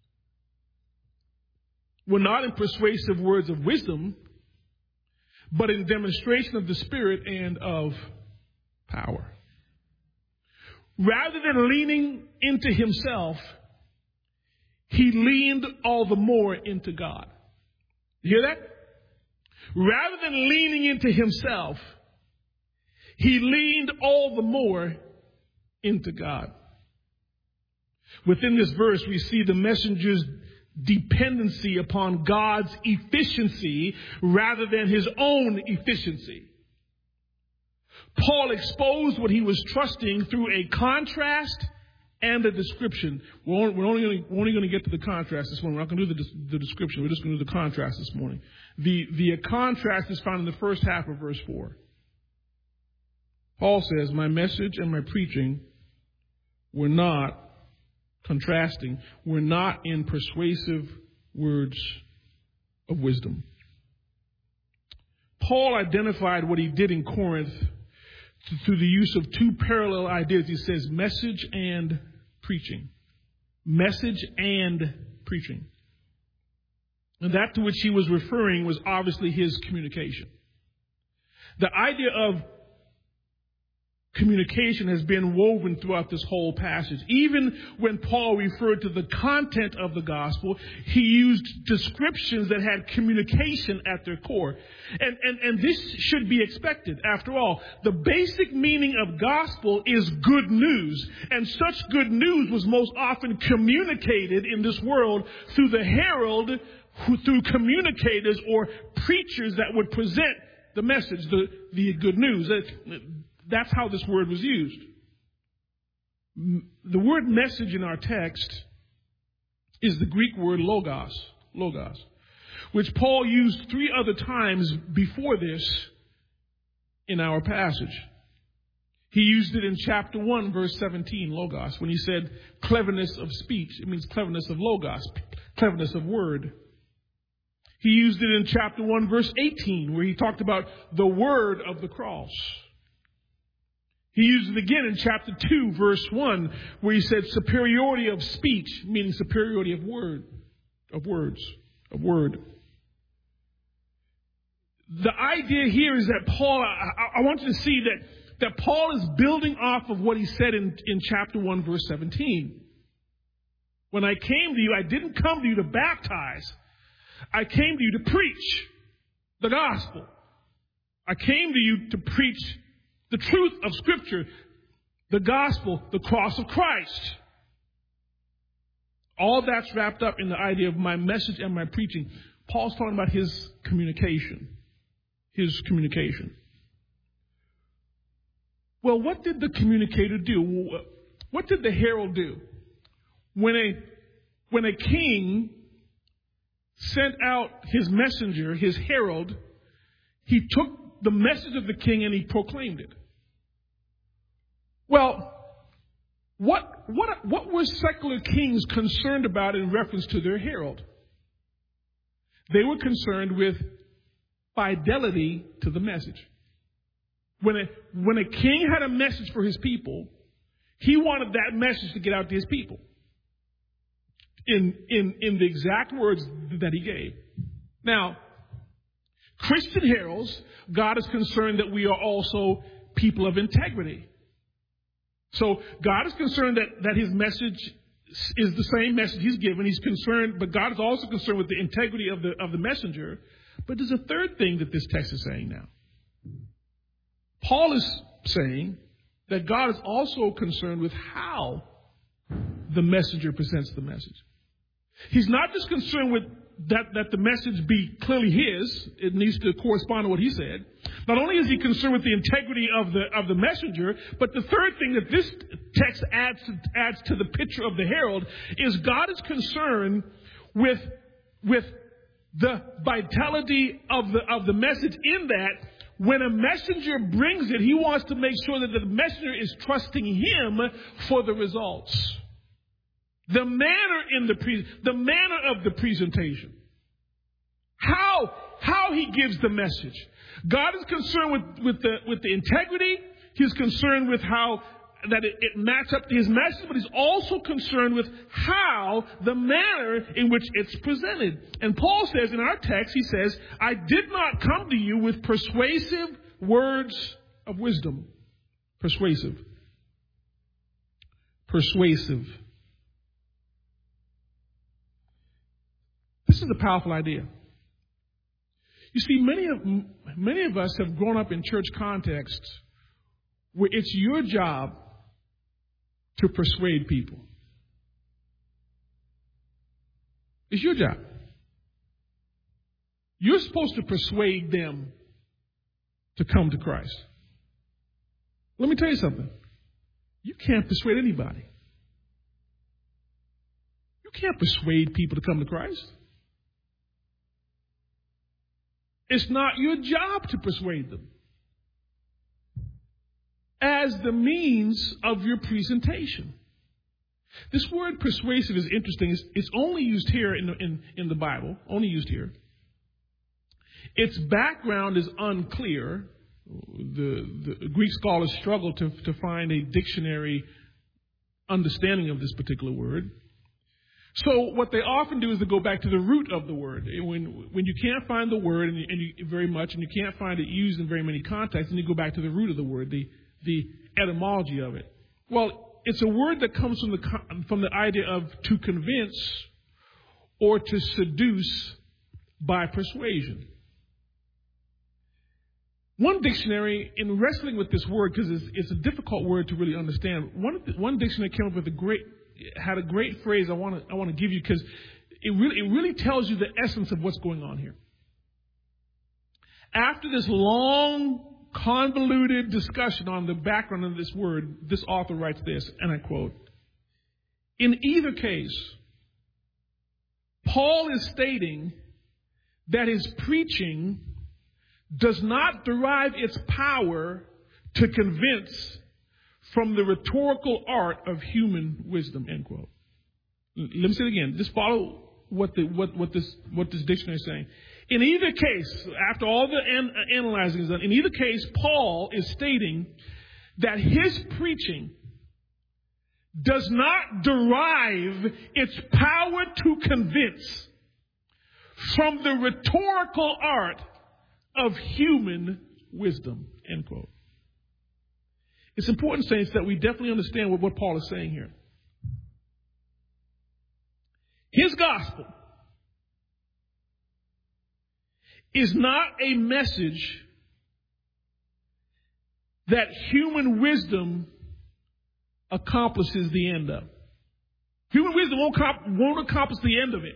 "were not in persuasive words of wisdom, but in demonstration of the Spirit and of power." Rather than leaning into himself, he leaned all the more into God. You hear that? Rather than leaning into himself, he leaned all the more into God. Within this verse, we see the messenger's dependency upon God's efficiency rather than his own efficiency. Paul exposed what he was trusting through a contrast and a description. We're only going to get to the contrast this morning. We're not going to do the description. We're just going to do the contrast this morning. The contrast is found in the first half of verse 4. Paul says, "My message and my preaching were not," contrasting, "were not in persuasive words of wisdom." Paul identified what he did in Corinth through the use of two parallel ideas. He says message and preaching. Message and preaching. And that to which he was referring was obviously his communication. The idea of communication has been woven throughout this whole passage. Even when Paul referred to the content of the gospel, he used descriptions that had communication at their core. And this should be expected. After all, the basic meaning of gospel is good news. And such good news was most often communicated in this world through the herald, through communicators or preachers that would present the message, the good news. That's how this word was used. The word message in our text is the Greek word logos, which Paul used 3 other times before this in our passage. He used it in chapter 1, verse 17, logos, when he said cleverness of speech. It means cleverness of logos, cleverness of word. He used it in chapter 1, verse 18, where he talked about the word of the cross. He used it again in chapter 2, verse 1, where he said superiority of speech, meaning superiority of word. The idea here is that Paul, I want you to see that Paul is building off of what he said in chapter 1, verse 17. When I came to you, I didn't come to you to baptize. I came to you to preach the gospel. I came to you to preach the truth of Scripture, the gospel, the cross of Christ. All that's wrapped up in the idea of my message and my preaching. Paul's talking about his communication. Well, what did the communicator do? What did the herald do? When a king sent out his messenger, his herald, he took the message of the king and he proclaimed it. Well, what were secular kings concerned about in reference to their herald? They were concerned with fidelity to the message. When a king had a message for his people, he wanted that message to get out to his people in the exact words that he gave. Now, Christian heralds, God is concerned that we are also people of integrity. So God is concerned that his message is the same message he's given. He's concerned, but God is also concerned with the integrity of the messenger. But there's a third thing that this text is saying now. Paul is saying that God is also concerned with how the messenger presents the message. He's not just concerned with that the message be clearly his. It needs to correspond to what he said. Not only is he concerned with the integrity of the messenger, but the third thing that this text adds to the picture of the herald is God is concerned with the vitality of the message, in that when a messenger brings it, he wants to make sure that the messenger is trusting him for the results. The manner of the presentation. How he gives the message. God is concerned with the integrity. He's concerned with how that it matches up to his message, but he's also concerned with how the manner in which it's presented. And Paul says in our text, he says, I did not come to you with persuasive words of wisdom. Persuasive. This is a powerful idea. You see, many of us have grown up in church contexts where it's your job to persuade people. It's your job. You're supposed to persuade them to come to Christ. Let me tell you something. You can't persuade anybody. You can't persuade people to come to Christ. It's not your job to persuade them. As the means of your presentation. This word persuasive is interesting. It's only used here in the Bible. Only used here. Its background is unclear. The Greek scholars struggle to find a dictionary understanding of this particular word. So what they often do is they go back to the root of the word. When you can't find the word and you can't find it used in very many contexts, then you go back to the root of the word, the etymology of it. Well, it's a word that comes from the idea of to convince or to seduce by persuasion. One dictionary, in wrestling with this word, because it's a difficult word to really understand, one dictionary came up with had a great phrase I want to give you, because it really tells you the essence of what's going on here. After this long, convoluted discussion on the background of this word, this author writes this, and I quote, "In either case, Paul is stating that his preaching does not derive its power to convince from the rhetorical art of human wisdom," end quote. Let me say it again. Just follow what this dictionary is saying. In either case, after all the analyzing is done, in either case, Paul is stating that his preaching does not derive its power to convince from the rhetorical art of human wisdom, end quote. It's important, saints, that we definitely understand what Paul is saying here. His gospel is not a message that human wisdom accomplishes the end of. Human wisdom won't accomplish the end of it.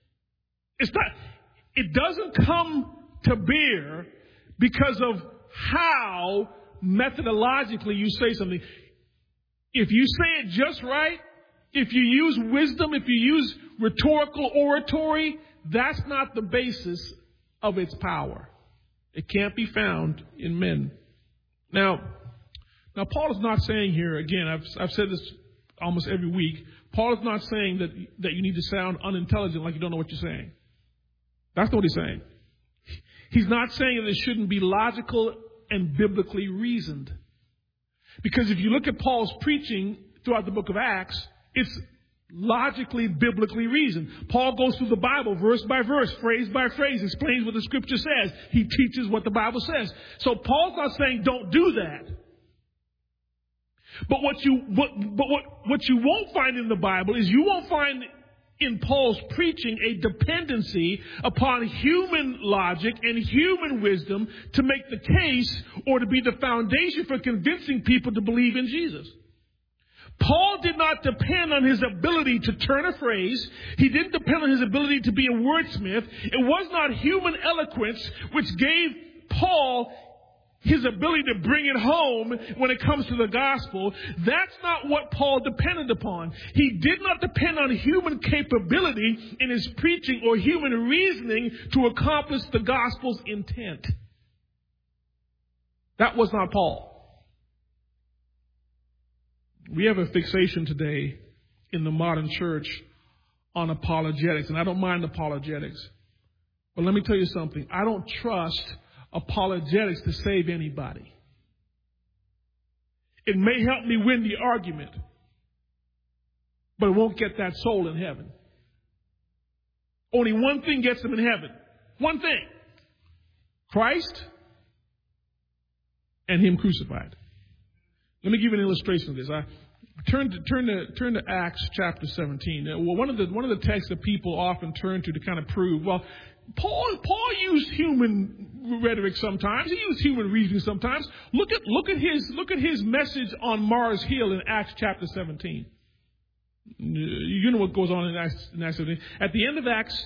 It doesn't come to bear because of how methodologically you say something. If you say it just right, if you use wisdom, if you use rhetorical oratory, that's not the basis of its power. It can't be found in men. Now Paul is not saying here, again, I've said this almost every week, Paul is not saying that you need to sound unintelligent like you don't know what you're saying. That's not what he's saying. He's not saying that it shouldn't be logical and biblically reasoned. Because if you look at Paul's preaching throughout the book of Acts, it's logically, biblically reasoned. Paul goes through the Bible verse by verse, phrase by phrase, explains what the scripture says. He teaches what the Bible says. So Paul's not saying don't do that. But what you won't find in the Bible is you won't find in Paul's preaching a dependency upon human logic and human wisdom to make the case or to be the foundation for convincing people to believe in Jesus. Paul did not depend on his ability to turn a phrase. He didn't depend on his ability to be a wordsmith. It was not human eloquence which gave Paul his ability to bring it home when it comes to the gospel. That's not what Paul depended upon. He did not depend on human capability in his preaching or human reasoning to accomplish the gospel's intent. That was not Paul. We have a fixation today in the modern church on apologetics, and I don't mind apologetics. But let me tell you something. I don't trust apologetics to save anybody. It may help me win the argument, but it won't get that soul in heaven. Only one thing gets them in heaven. One thing. Christ and Him crucified. Let me give you an illustration of this. Turn to Acts chapter 17. Well, one of the texts that people often turn to kind of prove, well, Paul used human rhetoric sometimes. He used human reasoning sometimes. Look at his message on Mars Hill in Acts chapter 17. You know what goes on in Acts 17. At the end of Acts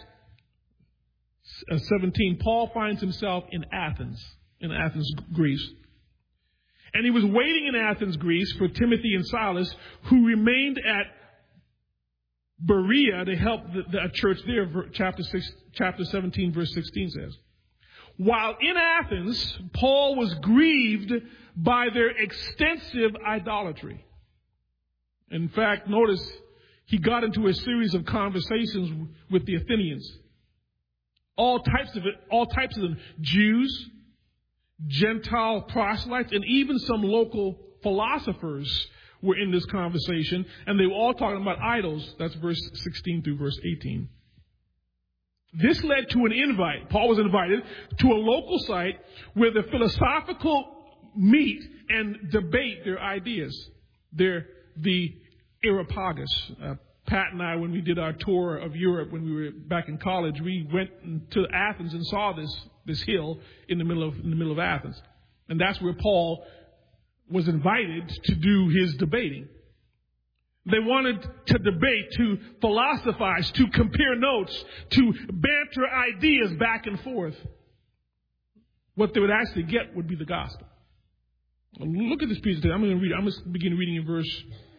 17, Paul finds himself in Athens, Greece. And he was waiting in Athens, Greece, for Timothy and Silas, who remained at Berea to help the church there. Chapter 17, verse 16 says, while in Athens, Paul was grieved by their extensive idolatry. In fact, notice he got into a series of conversations with the Athenians. All types of them. Jews, Gentile proselytes, and even some local philosophers were in this conversation, and they were all talking about idols. That's verse 16 through verse 18. This led to an invite. Paul was invited to a local site where the philosophical meet and debate their ideas. They're the Areopagus. Pat and I, when we did our tour of Europe when we were back in college, we went to Athens and saw this hill in the middle of Athens. And that's where Paul was invited to do his debating. They wanted to debate, to philosophize, to compare notes, to banter ideas back and forth. What they would actually get would be the gospel. Look at this piece today. I'm going to begin reading in verse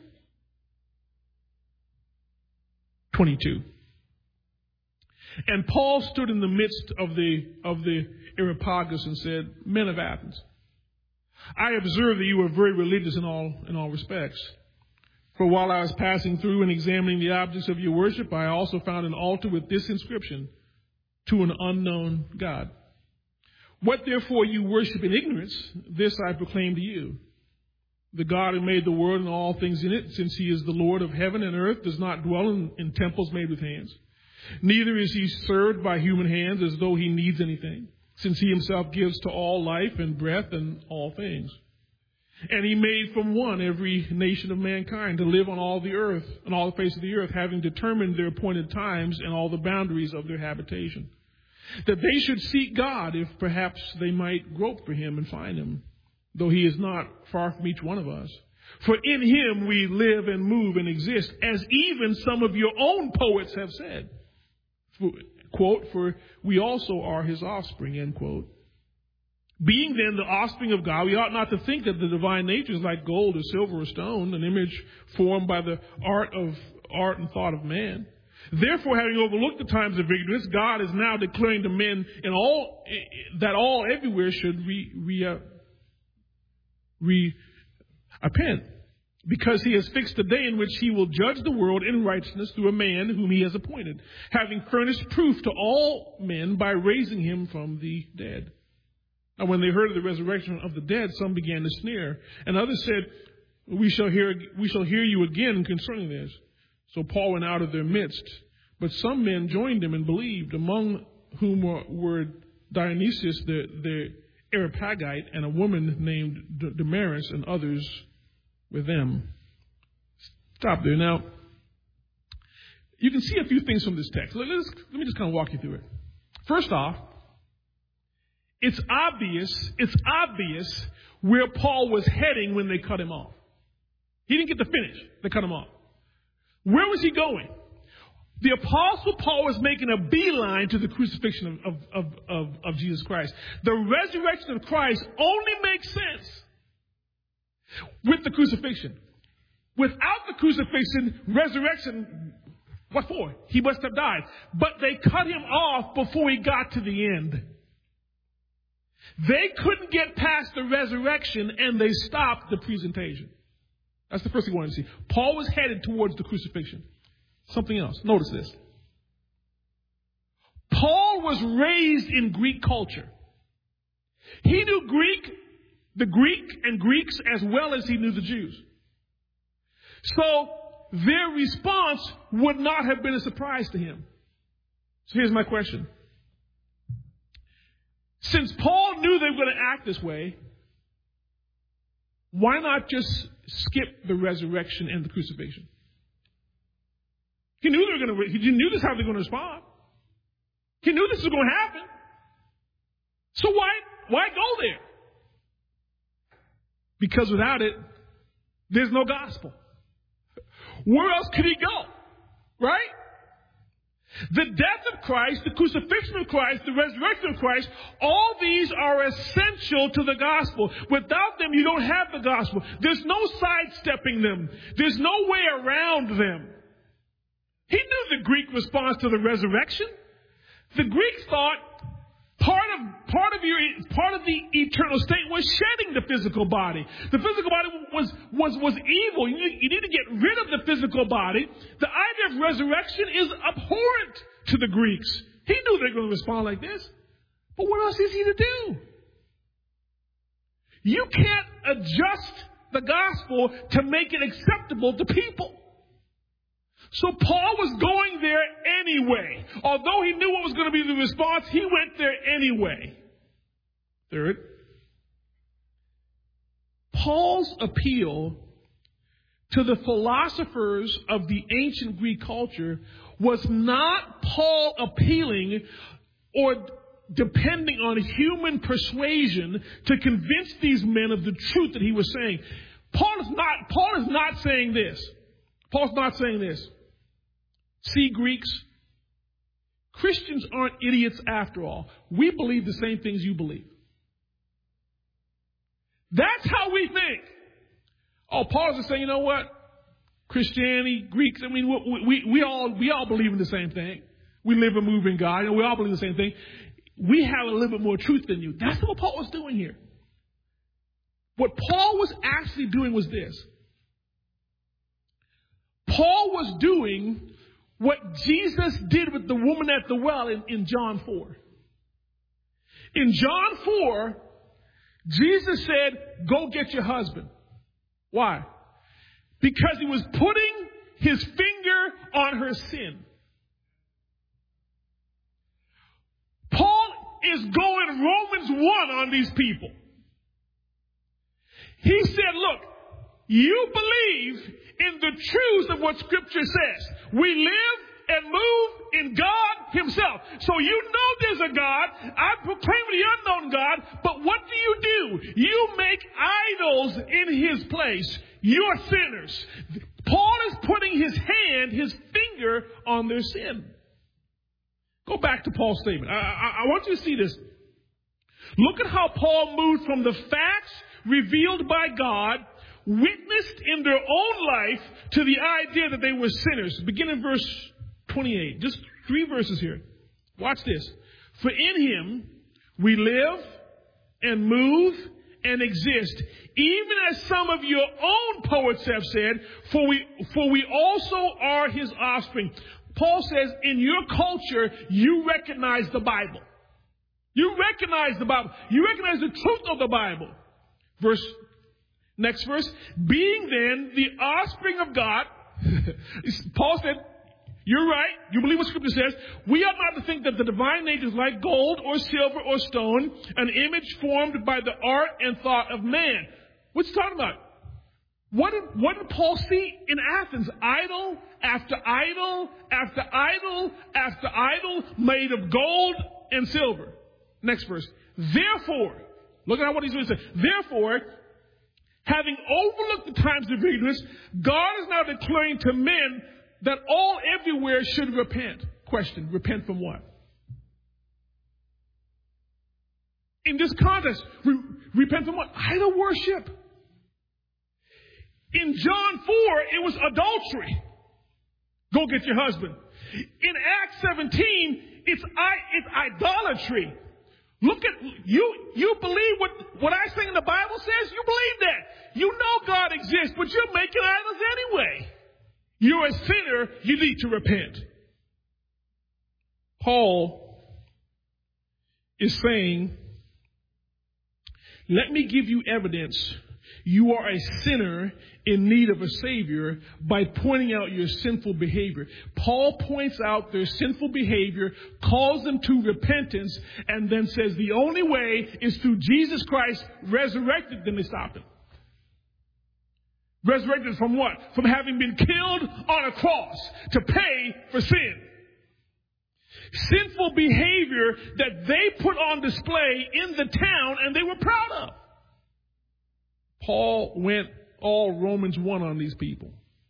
22. And Paul stood in the midst of the Areopagus and said, "Men of Athens, I observe that you are very religious in all respects. For while I was passing through and examining the objects of your worship, I also found an altar with this inscription, 'To an unknown God.' What therefore you worship in ignorance, this I proclaim to you. The God who made the world and all things in it, since he is the Lord of heaven and earth, does not dwell in temples made with hands. Neither is he served by human hands as though he needs anything, since he himself gives to all life and breath and all things. And he made from one every nation of mankind to live on all the earth, on all the face of the earth, having determined their appointed times and all the boundaries of their habitation, that they should seek God, if perhaps they might grope for him and find him, though he is not far from each one of us. For in him we live and move and exist, as even some of your own poets have said. Quote, for we also are his offspring, end quote. Being then the offspring of God, we ought not to think that the divine nature is like gold or silver or stone, an image formed by the art and thought of man. Therefore, having overlooked the times of ignorance, God is now declaring to men that all everywhere should repent, because he has fixed a day in which he will judge the world in righteousness through a man whom he has appointed, having furnished proof to all men by raising him from the dead. Now, when they heard of the resurrection of the dead, some began to sneer, and others said, we shall hear you again concerning this. So Paul went out of their midst, but some men joined him and believed, among whom were Dionysius the Areopagite and a woman named Damaris, and others with them. Stop there. Now, you can see a few things from this text. Let me just kind of walk you through it. First off, it's obvious where Paul was heading when they cut him off. He didn't get to finish. They cut him off. Where was he going? The Apostle Paul was making a beeline to the crucifixion of Jesus Christ. The resurrection of Christ only makes sense with the crucifixion. Without the crucifixion, resurrection, what for? He must have died. But they cut him off before he got to the end. They couldn't get past the resurrection, and they stopped the presentation. That's the first thing I wanted to see. Paul was headed towards the crucifixion. Something else. Notice this. Paul was raised in Greek culture. He knew the Greek and Greeks as well as he knew the Jews. So their response would not have been a surprise to him. So here's my question. Since Paul knew they were going to act this way, why not just skip the resurrection and the crucifixion? He knew he knew this is how they were going to respond. He knew this was going to happen. So why go there? Because without it, there's no gospel. Where else could he go? Right? The death of Christ, the crucifixion of Christ, the resurrection of Christ, all these are essential to the gospel. Without them, you don't have the gospel. There's no sidestepping them. There's no way around them. He knew the Greek response to the resurrection. The Greeks thought part of the eternal state was shedding the physical body. The physical body was evil. You need to get rid of the physical body. The idea of resurrection is abhorrent to the Greeks. He knew they were going to respond like this. But what else is he to do? You can't adjust the gospel to make it acceptable to people. So Paul was going there anyway. Although he knew what was going to be the response, he went there anyway. Third, Paul's appeal to the philosophers of the ancient Greek culture was not Paul appealing or depending on human persuasion to convince these men of the truth that he was saying. Paul is not saying this. Paul's not saying this. See, Greeks, Christians aren't idiots after all. We believe the same things you believe. That's how we think. Oh, Paul's just saying, you know what? Christianity, Greeks, I mean, we all believe in the same thing. We live and move in God, and we all believe the same thing. We have a little bit more truth than you. That's what Paul was doing here. What Paul was actually doing was this. Paul was doing what Jesus did with the woman at the well in John 4. In John 4, Jesus said, go get your husband. Why? Because he was putting his finger on her sin. Paul is going Romans 1 on these people. He said, look, you believe in the truth of what Scripture says. We live and move in God Himself. So you know there's a God. I proclaim the unknown God. But what do? You make idols in His place. You're sinners. Paul is putting his hand, his finger on their sin. Go back to Paul's statement. I want you to see this. Look at how Paul moved from the facts revealed by God, witnessed in their own life, to the idea that they were sinners. Begin in verse 28. Just 3 verses here. Watch this. For in Him we live and move and exist, even as some of your own poets have said, for we also are His offspring. Paul says, in your culture, you recognize the Bible. You recognize the Bible. You recognize the truth of the Bible. Next verse. Being then the offspring of God, Paul said, you're right. You believe what Scripture says. We are not to think that the divine nature is like gold or silver or stone, an image formed by the art and thought of man. What's he talking about? What did Paul see in Athens? Idol after idol after idol after idol made of gold and silver. Next verse. Therefore, look at what he's going to say. Therefore, having overlooked the times of ignorance, God is now declaring to men that all everywhere should repent. Question, repent from what? In this context, repent from what? Idol worship. In John 4, it was adultery. Go get your husband. In Acts 17, it's idolatry. Look at, you believe what I say in the Bible says? You believe that. You know God exists, but you're making idols anyway. You're a sinner. You need to repent. Paul is saying, let me give you evidence. You are a sinner in need of a Savior by pointing out your sinful behavior. Paul points out their sinful behavior, calls them to repentance, and then says the only way is through Jesus Christ resurrected. Then they stop him. Resurrected from what? From having been killed on a cross to pay for sin. Sinful behavior that they put on display in the town and they were proud of. Paul went all Romans 1 on these people.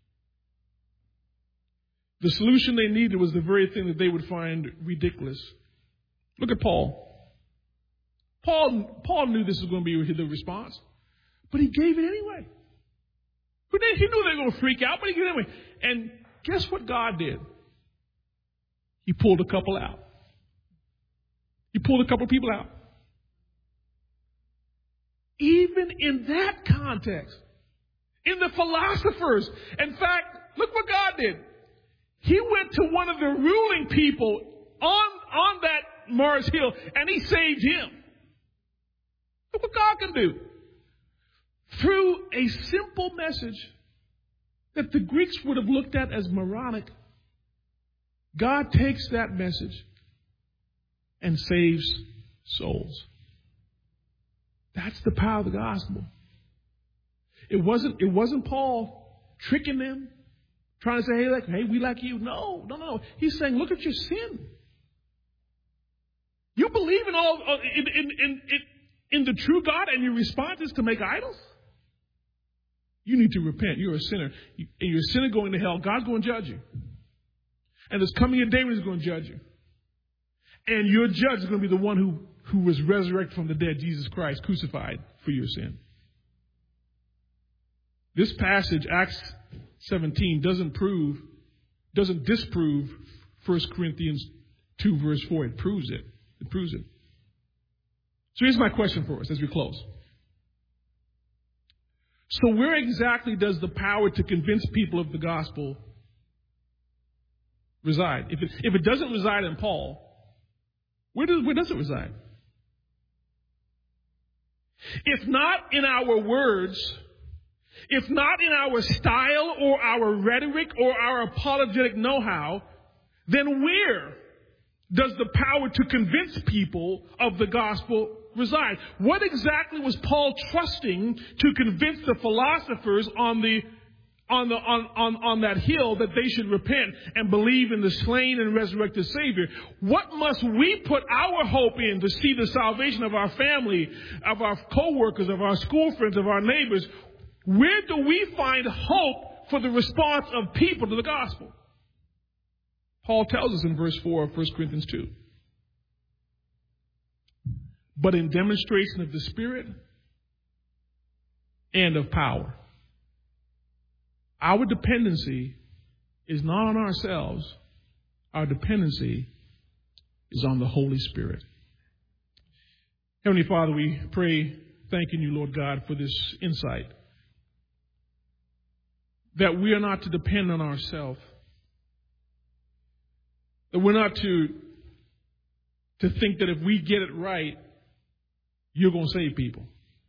The solution they needed was the very thing that they would find ridiculous. Look at Paul. Paul knew this was going to be the response, but he gave it anyway. He knew they were going to freak out, but he gave it anyway. And guess what God did? He pulled a couple out. He pulled a couple people out. Even in that context, in the philosophers. In fact, look what God did. He went to one of the ruling people on that Mars Hill, and he saved him. Look what God can do. through a simple message that the Greeks would have looked at as moronic. God takes that message and saves souls. That's the power of the gospel. It wasn't Paul tricking them, trying to say, hey, we like you. No. He's saying, look at your sin. You believe in the true God, and your response is to make idols? You need to repent. You're a sinner. And you're a sinner going to hell. God's going to judge you. And there's coming a day when He's going to judge you. And your judge is going to be the one who was resurrected from the dead, Jesus Christ, crucified for your sin. This passage, Acts 17, doesn't disprove 1 Corinthians 2, verse 4. It proves it. So here's my question for us as we close. So where exactly does the power to convince people of the gospel reside? If it doesn't reside in Paul, where does it reside? If not in our words, if not in our style or our rhetoric or our apologetic know-how, then where does the power to convince people of the gospel reside? What exactly was Paul trusting to convince the philosophers on that hill that they should repent and believe in the slain and resurrected Savior? What must we put our hope in to see the salvation of our family, of our co-workers, of our school friends, of our neighbors? Where do we find hope for the response of people to the gospel? Paul tells us in verse 4 of 1 Corinthians 2. But in demonstration of the Spirit and of power. Our dependency is not on ourselves. Our dependency is on the Holy Spirit. Heavenly Father, we pray, thanking you, Lord God, for this insight. That we are not to depend on ourselves. That we're not to think that if we get it right, you're going to save people.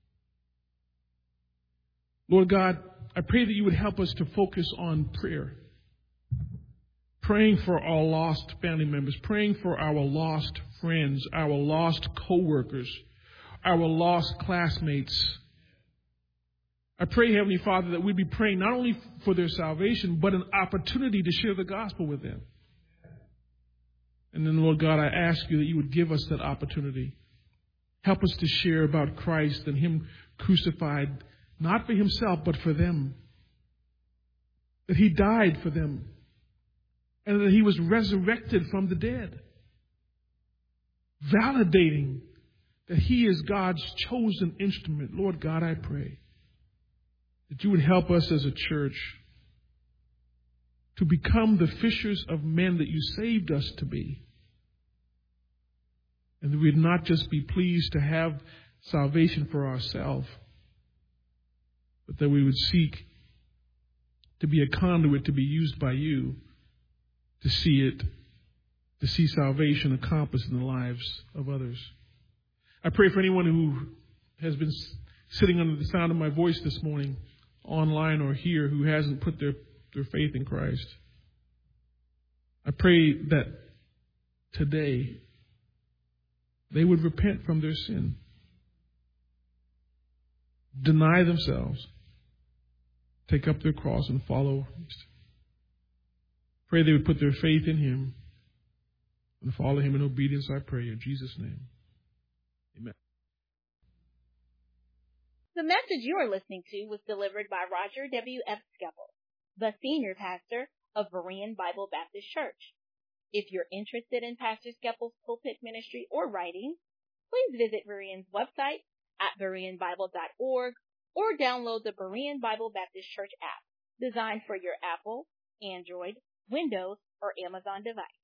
Lord God, I pray that you would help us to focus on prayer. Praying for our lost family members, praying for our lost friends, our lost co-workers, our lost classmates. I pray, Heavenly Father, that we'd be praying not only for their salvation, but an opportunity to share the gospel with them. And then, Lord God, I ask you that you would give us that opportunity. Help us to share about Christ and Him crucified, not for Himself, but for them. That He died for them. And that He was resurrected from the dead. Validating that He is God's chosen instrument. Lord God, I pray that you would help us as a church to become the fishers of men that you saved us to be. And that we'd not just be pleased to have salvation for ourselves, but that we would seek to be a conduit to be used by you to see salvation accomplished in the lives of others. I pray for anyone who has been sitting under the sound of my voice this morning, online or here, who hasn't put their faith in Christ. I pray that today they would repent from their sin, deny themselves, take up their cross and follow Christ. Pray they would put their faith in Him and follow Him in obedience, I pray, in Jesus' name. Amen. The message you are listening to was delivered by Roger W. F. Skeppel, the senior pastor of Berean Bible Baptist Church. If you're interested in Pastor Skeppel's pulpit ministry or writing, please visit Berean's website at bereanbible.org or download the Berean Bible Baptist Church app, designed for your Apple, Android, Windows, or Amazon device.